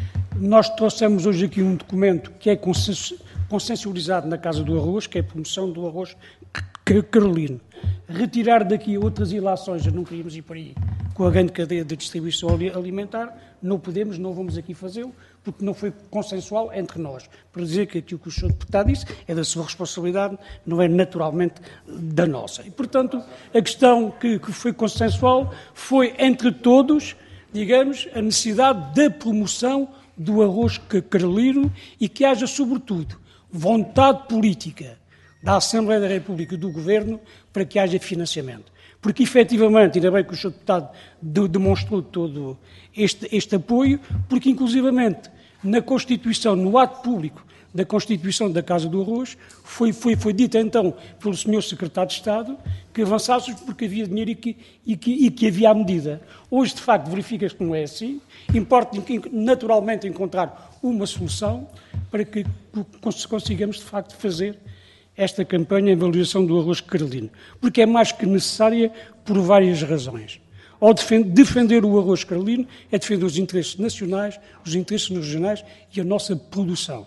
Nós trouxemos hoje aqui um documento que é consensualizado na Casa do Arroz, que é a promoção do arroz carolino. Retirar daqui outras ilações, não queríamos ir por aí, com a grande cadeia de distribuição alimentar, não podemos, não vamos aqui fazê-lo, porque não foi consensual entre nós. Para dizer que aquilo que o senhor Deputado disse é da sua responsabilidade, não é naturalmente da nossa. E, portanto, a questão que, que foi consensual foi, entre todos, digamos, a necessidade da promoção do arroz carolino e que haja, sobretudo, vontade política da Assembleia da República e do Governo para que haja financiamento. Porque, efetivamente, ainda bem que o senhor Deputado demonstrou todo este, este apoio, porque, inclusivamente, na Constituição, no ato público da Constituição da Casa do Arroz, foi, foi, foi dito, então, pelo senhor Secretário de Estado, que avançássemos porque havia dinheiro e que, e que, e que havia a medida. Hoje, de facto, verifica-se que não é assim. Importa, naturalmente, encontrar uma solução para que consigamos, de facto, fazer esta campanha em valorização do arroz carolino, porque é mais que necessária por várias razões. Ao defender o arroz carolino, é defender os interesses nacionais, os interesses regionais e a nossa produção.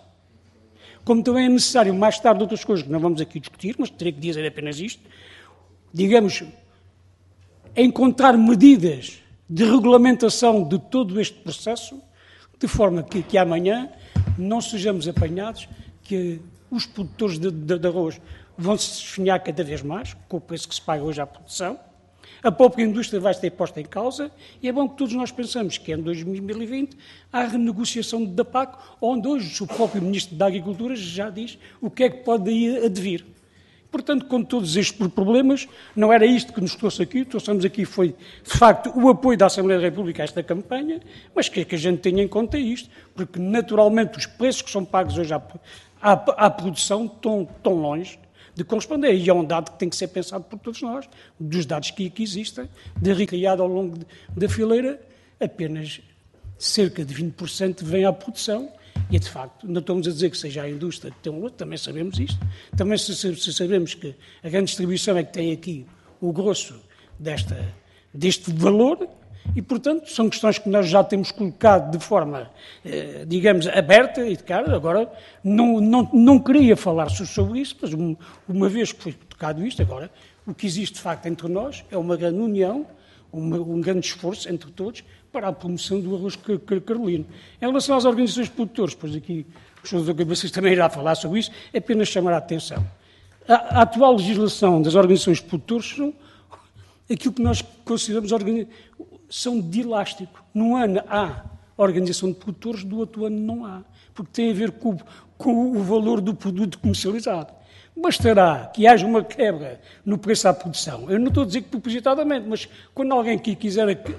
Como também é necessário, mais tarde, outras coisas que não vamos aqui discutir, mas terei que dizer apenas isto, digamos, encontrar medidas de regulamentação de todo este processo, de forma que, que amanhã não sejamos apanhados, que os produtores de, de, de arroz vão se esfinhar cada vez mais, com o preço que se paga hoje à produção. A própria indústria vai ser posta em causa e é bom que todos nós pensamos que em dois mil e vinte há a renegociação da P A C, onde hoje o próprio Ministro da Agricultura já diz o que é que pode daí advir. Portanto, com todos estes problemas, não era isto que nos trouxe aqui, trouxemos aqui foi, de facto, o apoio da Assembleia da República a esta campanha, mas que é que a gente tenha em conta isto, porque naturalmente os preços que são pagos hoje à À, à produção tão, tão longe de corresponder. E é um dado que tem que ser pensado por todos nós, dos dados que aqui existem, de recriado ao longo de, da fileira, apenas cerca de vinte por cento vem à produção, e de facto, não estamos a dizer que seja a indústria que tem um outro, também sabemos isto, também se, se sabemos que a grande distribuição é que tem aqui o grosso desta, deste valor. E, portanto, são questões que nós já temos colocado de forma, eh, digamos, aberta e de cara. Agora, não, não, não queria falar sobre isso, mas uma, uma vez que foi tocado isto, agora, o que existe, de facto, entre nós é uma grande união, uma, um grande esforço entre todos para a promoção do arroz carolino. Em relação às organizações de produtores, pois aqui o senhor doutor Cabeças também irá falar sobre isso, é apenas chamar a atenção. A, a atual legislação das organizações de produtores são aquilo que nós consideramos organizações, são de elástico. Num ano há organização de produtores, do outro ano não há, porque tem a ver com, com o valor do produto comercializado. Bastará que haja uma quebra no preço à produção. Eu não estou a dizer que propositadamente, mas quando alguém que quiser ac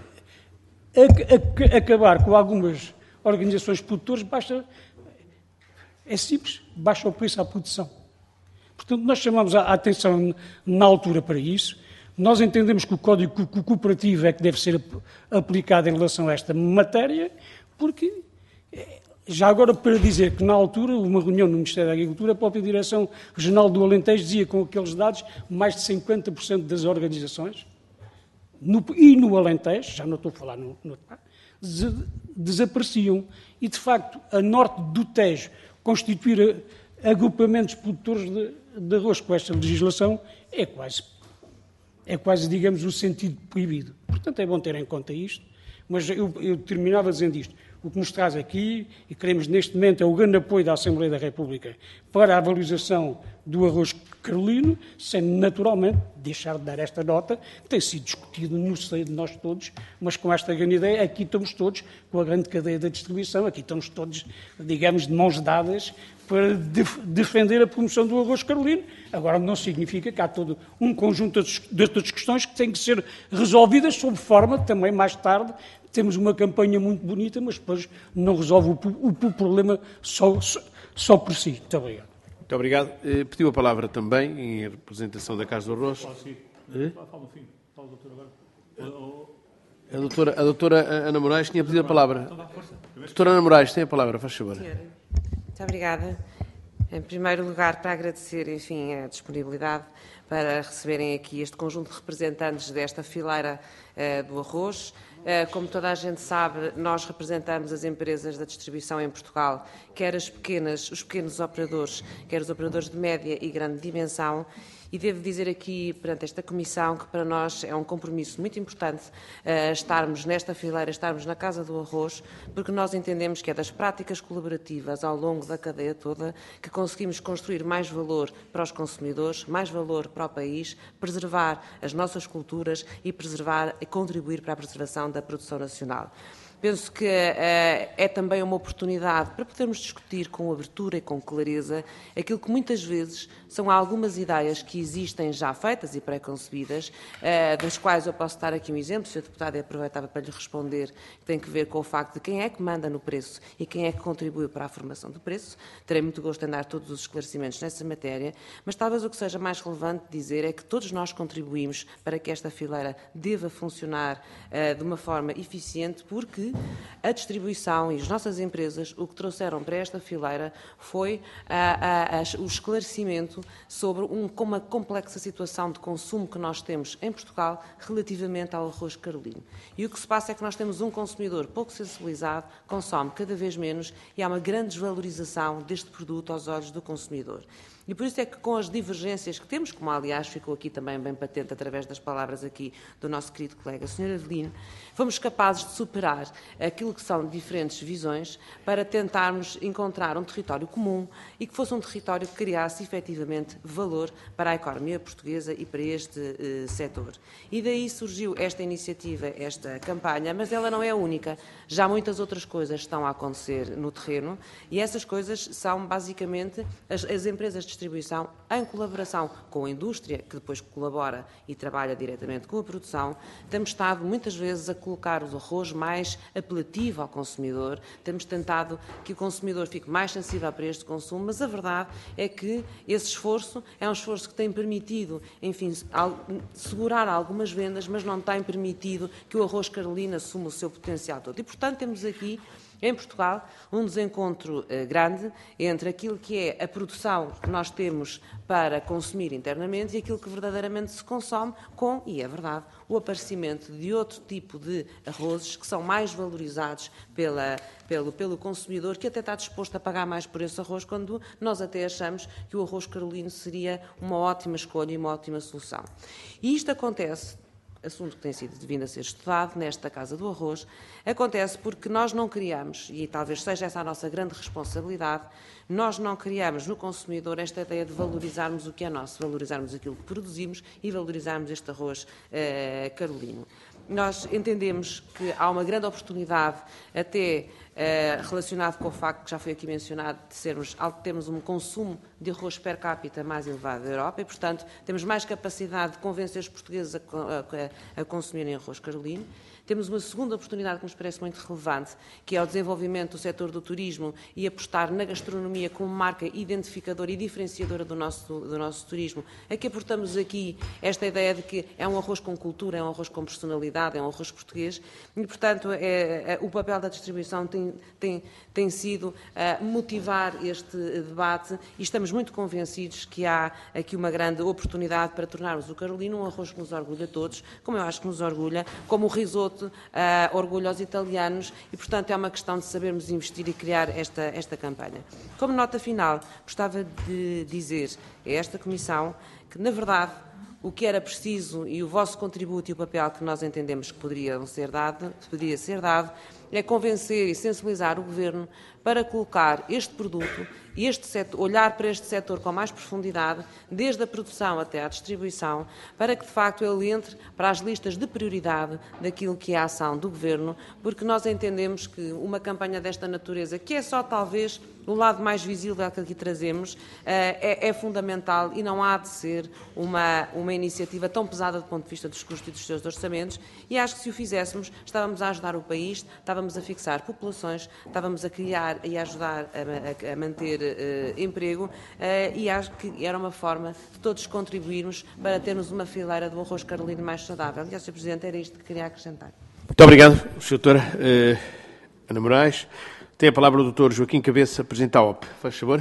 ac acabar com algumas organizações de produtores, basta, é simples, baixa o preço à produção. Portanto, nós chamamos a atenção na altura para isso. Nós entendemos que o Código Cooperativo é que deve ser aplicado em relação a esta matéria, porque, já agora para dizer que na altura, uma reunião no Ministério da Agricultura, a própria Direção Regional do Alentejo dizia com aqueles dados mais de cinquenta por cento das organizações, no, e no Alentejo, já não estou a falar no, no desapareciam. E, de facto, a norte do Tejo constituir agrupamentos produtores de, de arroz com esta legislação é quase, é quase, digamos, o sentido proibido. Portanto, é bom ter em conta isto, mas eu, eu terminava dizendo isto. O que nos traz aqui, e queremos neste momento, é o grande apoio da Assembleia da República para a valorização do arroz carolino, sem naturalmente deixar de dar esta nota, que tem sido discutido no seio de nós todos, mas com esta grande ideia, aqui estamos todos, com a grande cadeia da distribuição, aqui estamos todos, digamos, de mãos dadas para def defender a promoção do arroz carolino. Agora, não significa que há todo um conjunto de outras questões que têm que ser resolvidas sob forma, também mais tarde, temos uma campanha muito bonita, mas depois não resolve o, o problema só, só, só por si. Muito obrigado.
Muito obrigado. Eh, pediu a palavra também, em representação da Casa do Arroz. Eh? A doutora, a doutora Ana Moraes tinha pedido a palavra. Doutora Ana Moraes, tem a palavra, faz favor.
Muito obrigada. Em primeiro lugar, para agradecer, enfim, a disponibilidade para receberem aqui este conjunto de representantes desta fileira uh, do arroz. Uh, como toda a gente sabe, nós representamos as empresas da distribuição em Portugal, quer as pequenas, os pequenos operadores, quer os operadores de média e grande dimensão. E devo dizer aqui, perante esta Comissão, que para nós é um compromisso muito importante uh, estarmos nesta fileira, estarmos na Casa do Arroz, porque nós entendemos que é das práticas colaborativas ao longo da cadeia toda que conseguimos construir mais valor para os consumidores, mais valor para o país, preservar as nossas culturas e preservar e contribuir para a preservação da produção nacional. Penso que uh, é também uma oportunidade para podermos discutir com abertura e com clareza aquilo que muitas vezes são algumas ideias que existem já feitas e pré-concebidas, uh, das quais eu posso dar aqui um exemplo, senhor Deputado, e aproveitava para lhe responder, que tem que ver com o facto de quem é que manda no preço e quem é que contribui para a formação do preço. Terei muito gosto em dar todos os esclarecimentos nessa matéria, mas talvez o que seja mais relevante dizer é que todos nós contribuímos para que esta fileira deva funcionar uh, de uma forma eficiente, porque a distribuição e as nossas empresas o que trouxeram para esta fileira foi a, a, a, o esclarecimento sobre um, uma complexa situação de consumo que nós temos em Portugal relativamente ao arroz carolino. E o que se passa é que nós temos um consumidor pouco sensibilizado, consome cada vez menos e há uma grande desvalorização deste produto aos olhos do consumidor. E por isso é que, com as divergências que temos, como aliás ficou aqui também bem patente através das palavras aqui do nosso querido colega senhor Avelino, fomos capazes de superar aquilo que são diferentes visões para tentarmos encontrar um território comum e que fosse um território que criasse efetivamente valor para a economia portuguesa e para este uh, setor. E daí surgiu esta iniciativa, esta campanha, mas ela não é a única. Já muitas outras coisas estão a acontecer no terreno e essas coisas são basicamente as, as empresas de distribuição em colaboração com a indústria, que depois colabora e trabalha diretamente com a produção. Temos estado muitas vezes a colocar o arroz mais apelativo ao consumidor, temos tentado que o consumidor fique mais sensível para este consumo, mas a verdade é que esse esforço é um esforço que tem permitido, enfim, segurar algumas vendas, mas não tem permitido que o arroz carolino assuma o seu potencial todo. E, portanto, temos aqui em Portugal um desencontro eh, grande entre aquilo que é a produção que nós temos para consumir internamente e aquilo que verdadeiramente se consome com, e é verdade, o aparecimento de outro tipo de arrozes que são mais valorizados pela, pelo, pelo consumidor, que até está disposto a pagar mais por esse arroz, quando nós até achamos que o arroz carolino seria uma ótima escolha e uma ótima solução. E isto acontece, assunto que tem sido vindo a ser estudado nesta Casa do Arroz, acontece porque nós não criamos, e talvez seja essa a nossa grande responsabilidade, nós não criamos no consumidor esta ideia de valorizarmos o que é nosso, valorizarmos aquilo que produzimos e valorizarmos este arroz uh, carolino. Nós entendemos que há uma grande oportunidade, até eh, relacionado com o facto que já foi aqui mencionado, de sermos, termos um consumo de arroz per capita mais elevado da Europa e, portanto, temos mais capacidade de convencer os portugueses a, a, a consumirem arroz carolino. temos uma segunda oportunidade que nos parece muito relevante, que é o desenvolvimento do setor do turismo e apostar na gastronomia como marca identificadora e diferenciadora do nosso, do nosso turismo. É que aportamos aqui esta ideia de que é um arroz com cultura, é um arroz com personalidade, é um arroz português e, portanto, é, é, o papel da distribuição tem, tem, tem sido uh, motivar este debate e estamos muito convencidos que há aqui uma grande oportunidade para tornarmos o Carolino um arroz que nos orgulha a todos, como eu acho que nos orgulha, como o risoto uh, orgulha aos italianos e, portanto, é uma questão de sabermos investir e criar esta, esta campanha. Como nota final, gostava de dizer a esta Comissão que, na verdade, o que era preciso e o vosso contributo e o papel que nós entendemos que poderia ser dado, poderia ser dado é convencer e sensibilizar o Governo para colocar este produto e este setor, olhar para este setor com mais profundidade, desde a produção até à distribuição, para que, de facto, ele entre para as listas de prioridade daquilo que é a ação do Governo, porque nós entendemos que uma campanha desta natureza, que é só talvez o lado mais visível que aqui trazemos, é, é fundamental e não há de ser uma, uma iniciativa tão pesada do ponto de vista dos custos e dos seus orçamentos, e acho que se o fizéssemos, estávamos a ajudar o país, estávamos a fixar populações, estávamos a criar e a ajudar a, a, a manter uh, emprego, uh, e acho que era uma forma de todos contribuirmos para termos uma fileira do arroz carolino mais saudável. Aliás, senhor Presidente, era isto que queria acrescentar.
Muito obrigado, doutora uh, Ana Moraes. Tem a palavra o doutor Joaquim Cabeça, Presidente da O P. Faz favor.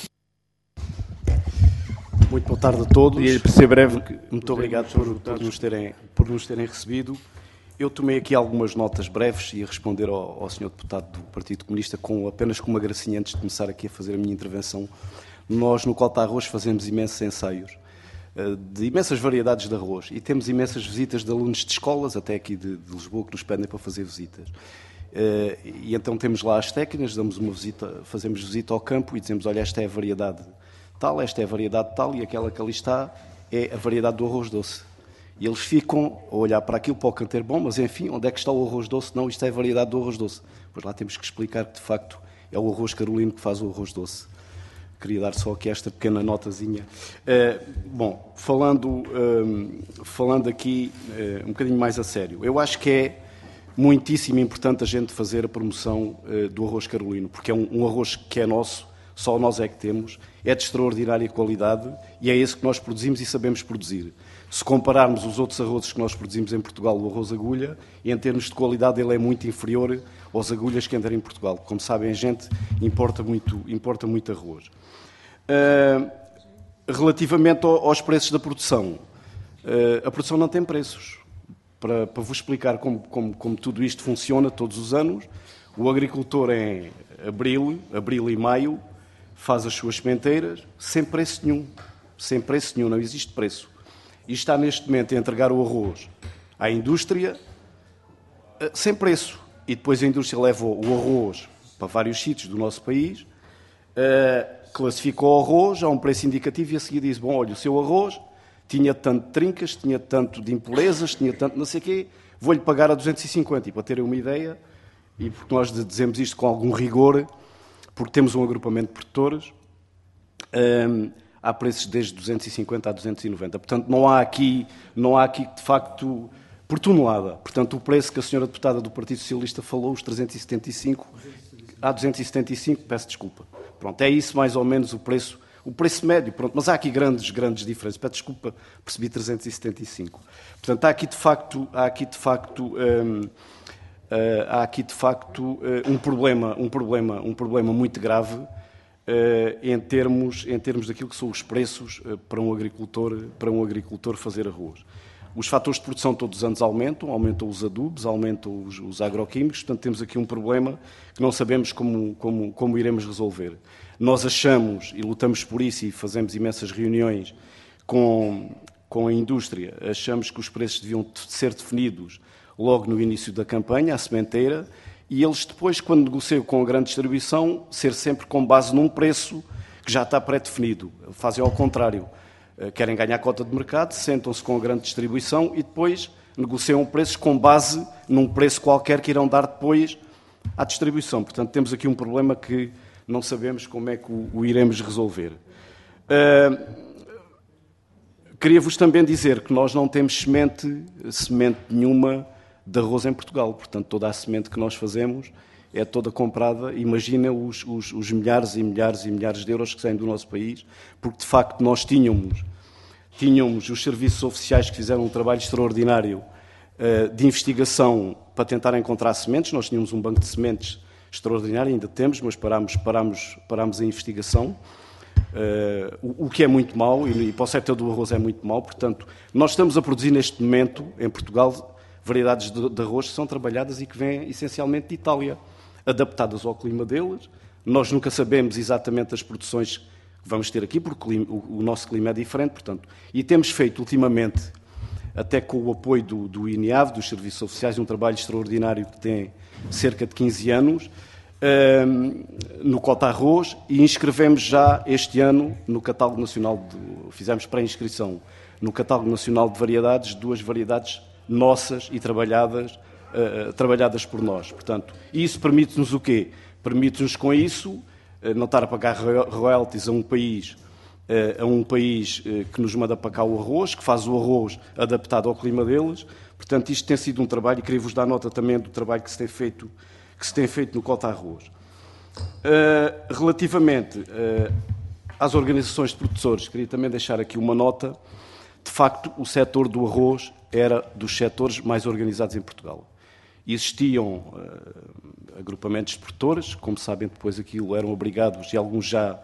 Muito boa tarde a todos.
E para ser breve,
muito obrigado por, por, nos terem, por nos terem recebido. Eu tomei aqui algumas notas breves e a responder ao, ao senhor Deputado do Partido Comunista com, apenas com uma gracinha antes de começar aqui a fazer a minha intervenção. Nós, no Colta Arroz, fazemos imensos ensaios de imensas variedades de arroz e temos imensas visitas de alunos de escolas, até aqui de, de Lisboa, que nos pedem para fazer visitas. Uh, e então temos lá as técnicas, damos uma visita, fazemos visita ao campo e dizemos, olha, esta é a variedade tal, esta é a variedade tal e aquela que ali está é a variedade do arroz doce. E eles ficam a olhar para aquilo, para o canteiro, bom, mas enfim, onde é que está o arroz doce? Não, isto é a variedade do arroz doce. Pois lá temos que explicar que, de facto, é o arroz carolino que faz o arroz doce. Queria dar só aqui esta pequena notazinha. Uh, bom, falando, um, falando aqui uh, um bocadinho mais a sério, eu acho que é muitíssimo importante a gente fazer a promoção uh, do arroz carolino, porque é um, um arroz que é nosso, só nós é que temos, é de extraordinária qualidade e é esse que nós produzimos e sabemos produzir. Se compararmos os outros arrozes que nós produzimos em Portugal, o arroz agulha, em termos de qualidade ele é muito inferior aos agulhas que entram em Portugal. Como sabem, a gente importa muito, importa muito arroz. Uh, relativamente ao, aos preços da produção, uh, a produção não tem preços. Para, para vos explicar como, como, como tudo isto funciona todos os anos, o agricultor em abril, abril e maio, faz as suas sementeiras sem preço nenhum. Sem preço nenhum, não existe preço. E está neste momento a entregar o arroz à indústria uh, sem preço. E depois a indústria leva o arroz para vários sítios do nosso país, uh, classifica o arroz a um preço indicativo e a seguir diz, bom, olha, o seu arroz tinha tanto de trincas, tinha tanto de impurezas, tinha tanto não sei o quê, vou-lhe pagar a duzentos e cinquenta. E para terem uma ideia, e porque nós dizemos isto com algum rigor, porque temos um agrupamento de produtores, hum, há preços desde duzentos e cinquenta a duzentos e noventa. Portanto, não há aqui, não há aqui de facto, por tonelada. Portanto, o preço que a senhora deputada do Partido Socialista falou, os trezentos e setenta e cinco, há duzentos e setenta e cinco, peço desculpa. Pronto, é isso mais ou menos o preço, o preço médio, pronto, mas há aqui grandes, grandes diferenças. Peço desculpa, percebi trezentos e setenta e cinco. Portanto, há aqui de facto, há aqui de facto, hum, Uh, há aqui de facto uh, um problema, um problema, um problema muito grave uh, em termos, em termos daquilo que são os preços uh, para um agricultor, para um agricultor fazer arroz. Os fatores de produção todos os anos aumentam, aumentam os adubos, aumentam os, os agroquímicos, portanto temos aqui um problema que não sabemos como, como, como iremos resolver. Nós achamos e lutamos por isso e fazemos imensas reuniões com, com a indústria, achamos que os preços deviam ser definidos logo no início da campanha, à sementeira, e eles depois, quando negociam com a grande distribuição, ser sempre com base num preço que já está pré-definido. Fazem ao contrário. Querem ganhar cota de mercado, sentam-se com a grande distribuição e depois negociam preços com base num preço qualquer que irão dar depois à distribuição. Portanto, temos aqui um problema que não sabemos como é que o, o iremos resolver. Uh, Queria-vos também dizer que nós não temos semente, semente nenhuma de arroz em Portugal. Portanto, toda a semente que nós fazemos é toda comprada. Imagina os, os, os milhares e milhares e milhares de euros que saem do nosso país, porque de facto nós tínhamos, tínhamos os serviços oficiais que fizeram um trabalho extraordinário uh, de investigação para tentar encontrar sementes. Nós tínhamos um banco de sementes extraordinário, ainda temos, mas parámos, parámos, parámos a investigação, uh, o, o que é muito mau, e, e para o setor do arroz é muito mau. Portanto, nós estamos a produzir neste momento, em Portugal, variedades de, de arroz que são trabalhadas e que vêm essencialmente de Itália, adaptadas ao clima deles. Nós nunca sabemos exatamente as produções que vamos ter aqui, porque o, clima, o, o nosso clima é diferente, portanto, e temos feito ultimamente, até com o apoio do, do I N E A V, dos Serviços Oficiais, um trabalho extraordinário que tem cerca de quinze anos, um, no Cota Arroz, e inscrevemos já este ano no Catálogo Nacional, de, fizemos pré-inscrição no Catálogo Nacional de Variedades, duas variedades nossas e trabalhadas, uh, trabalhadas por nós. Portanto, isso permite-nos o quê? Permite-nos com isso uh, não estar a pagar royalties a um país, uh, a um país uh, que nos manda para cá o arroz, que faz o arroz adaptado ao clima deles. Portanto, isto tem sido um trabalho, e queria-vos dar nota também do trabalho que se tem feito, que se tem feito no Cota Arroz. Uh, relativamente uh, às organizações de produtores, queria também deixar aqui uma nota. De facto, o setor do arroz era dos setores mais organizados em Portugal. Existiam uh, agrupamentos de produtores, como sabem, depois aquilo eram obrigados, e alguns já,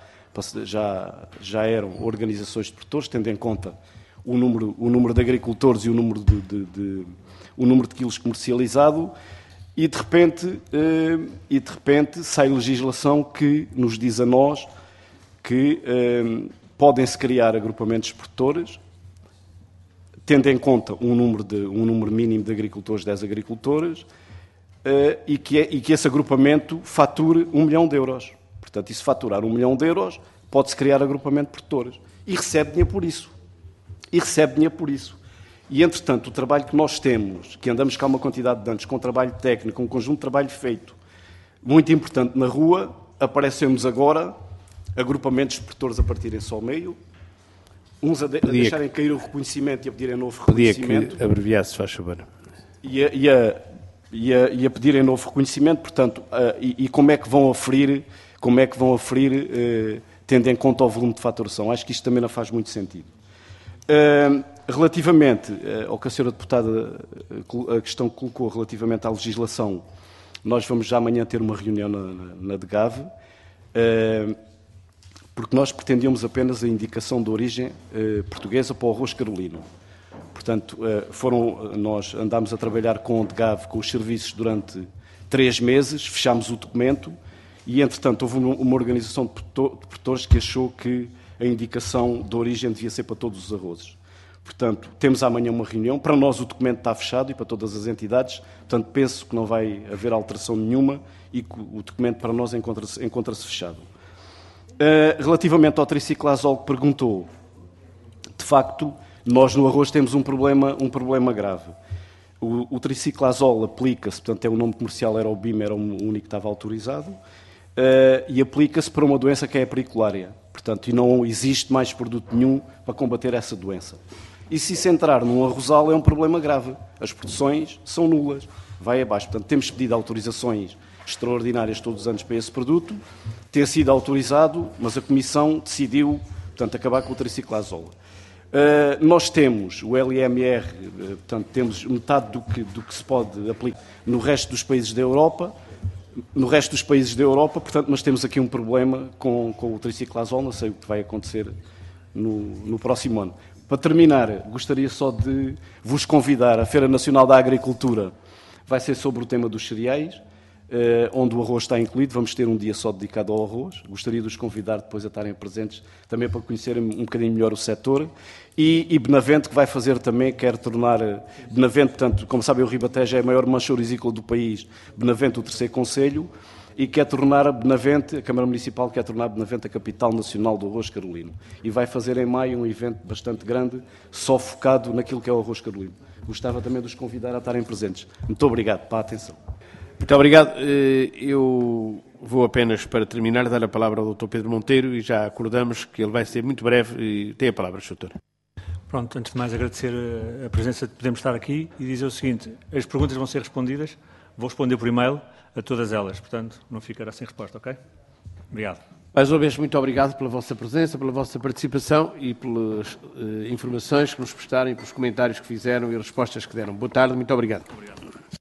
já, já eram organizações de produtores, tendo em conta o número, o número de agricultores e o número de, de, de, o número de quilos comercializado, e de repente, uh, e de repente sai legislação que nos diz a nós que uh, podem-se criar agrupamentos de produtores, tendo em conta um número, de, um número mínimo de agricultores, dez agricultores, uh, e, que é, e que esse agrupamento fature um milhão de euros. Portanto, e se faturar um milhão de euros, pode-se criar agrupamento de produtores. E recebe dinheiro por isso. E recebe dinheiro por isso. E, entretanto, o trabalho que nós temos, que andamos cá uma quantidade de anos, com trabalho técnico, um conjunto de trabalho feito, muito importante na rua, aparecemos agora agrupamentos de produtores a partirem-se ao meio, uns a, de, a deixarem cair o reconhecimento e a pedirem novo reconhecimento.
Podia que abreviasse, faz favor.
E a, e, a, e, a, e a pedirem novo reconhecimento, portanto, a, e, e como é que vão aferir, como é que vão aferir, eh, tendo em conta o volume de faturação. Acho que isto também não faz muito sentido. Uh, relativamente uh, ao que a senhora deputada, uh, a questão que colocou relativamente à legislação, nós vamos já amanhã ter uma reunião na, na, na D G A V, uh, porque nós pretendíamos apenas a indicação de origem uh, portuguesa para o arroz carolino. Portanto, uh, foram, nós andámos a trabalhar com a D G A V, com os serviços, durante três meses, fechámos o documento e, entretanto, houve uma, uma organização de produtores que achou que a indicação de origem devia ser para todos os arrozes. Portanto, temos amanhã uma reunião. Para nós o documento está fechado e para todas as entidades. Portanto, penso que não vai haver alteração nenhuma e que o documento para nós encontra-se, encontra-se fechado. Uh, relativamente ao triciclazol que perguntou, de facto, nós no arroz temos um problema, um problema grave. O, o triciclazol aplica-se, portanto, é o nome comercial, era o B I M, era o único que estava autorizado, uh, e aplica-se para uma doença que é a periculária. Portanto, e não existe mais produto nenhum para combater essa doença. E se isso entrar num arrozal é um problema grave. As produções são nulas, vai abaixo. Portanto, temos pedido autorizações extraordinárias todos os anos para esse produto, tem sido autorizado, mas a Comissão decidiu, portanto, acabar com o triciclazol. Uh, nós temos o L M R, uh, portanto, temos metade do que, do que se pode aplicar no resto dos países da Europa, no resto dos países da Europa, portanto, mas temos aqui um problema com, com o triciclazol, não sei o que vai acontecer no, no próximo ano. Para terminar, gostaria só de vos convidar, a Feira Nacional da Agricultura vai ser sobre o tema dos cereais, eh, onde o arroz está incluído, vamos ter um dia só dedicado ao arroz, gostaria de os convidar depois a estarem presentes, também para conhecerem um bocadinho melhor o setor, e, e Benavente, que vai fazer também, quer tornar Benavente, portanto, como sabem, o Ribatejo é a maior mancha orizícola do país, Benavente o terceiro concelho, e quer tornar a Benavente, a Câmara Municipal quer tornar a Benavente a capital nacional do arroz carolino. E vai fazer em maio um evento bastante grande, só focado naquilo que é o arroz carolino. Gostava também de os convidar a estarem presentes. Muito obrigado pela atenção.
Muito obrigado. Eu vou apenas, para terminar, dar a palavra ao doutor Pedro Monteiro e já acordamos que ele vai ser muito breve. E tem a palavra, doutor.
Pronto, antes de mais agradecer a presença de podermos estar aqui e dizer o seguinte, as perguntas vão ser respondidas, vou responder por e-mail a todas elas, portanto não ficará sem resposta, ok? Obrigado.
Mais uma vez, muito obrigado pela vossa presença, pela vossa participação e pelas uh, informações que nos prestaram e pelos comentários que fizeram e as respostas que deram. Boa tarde, muito obrigado. Obrigado.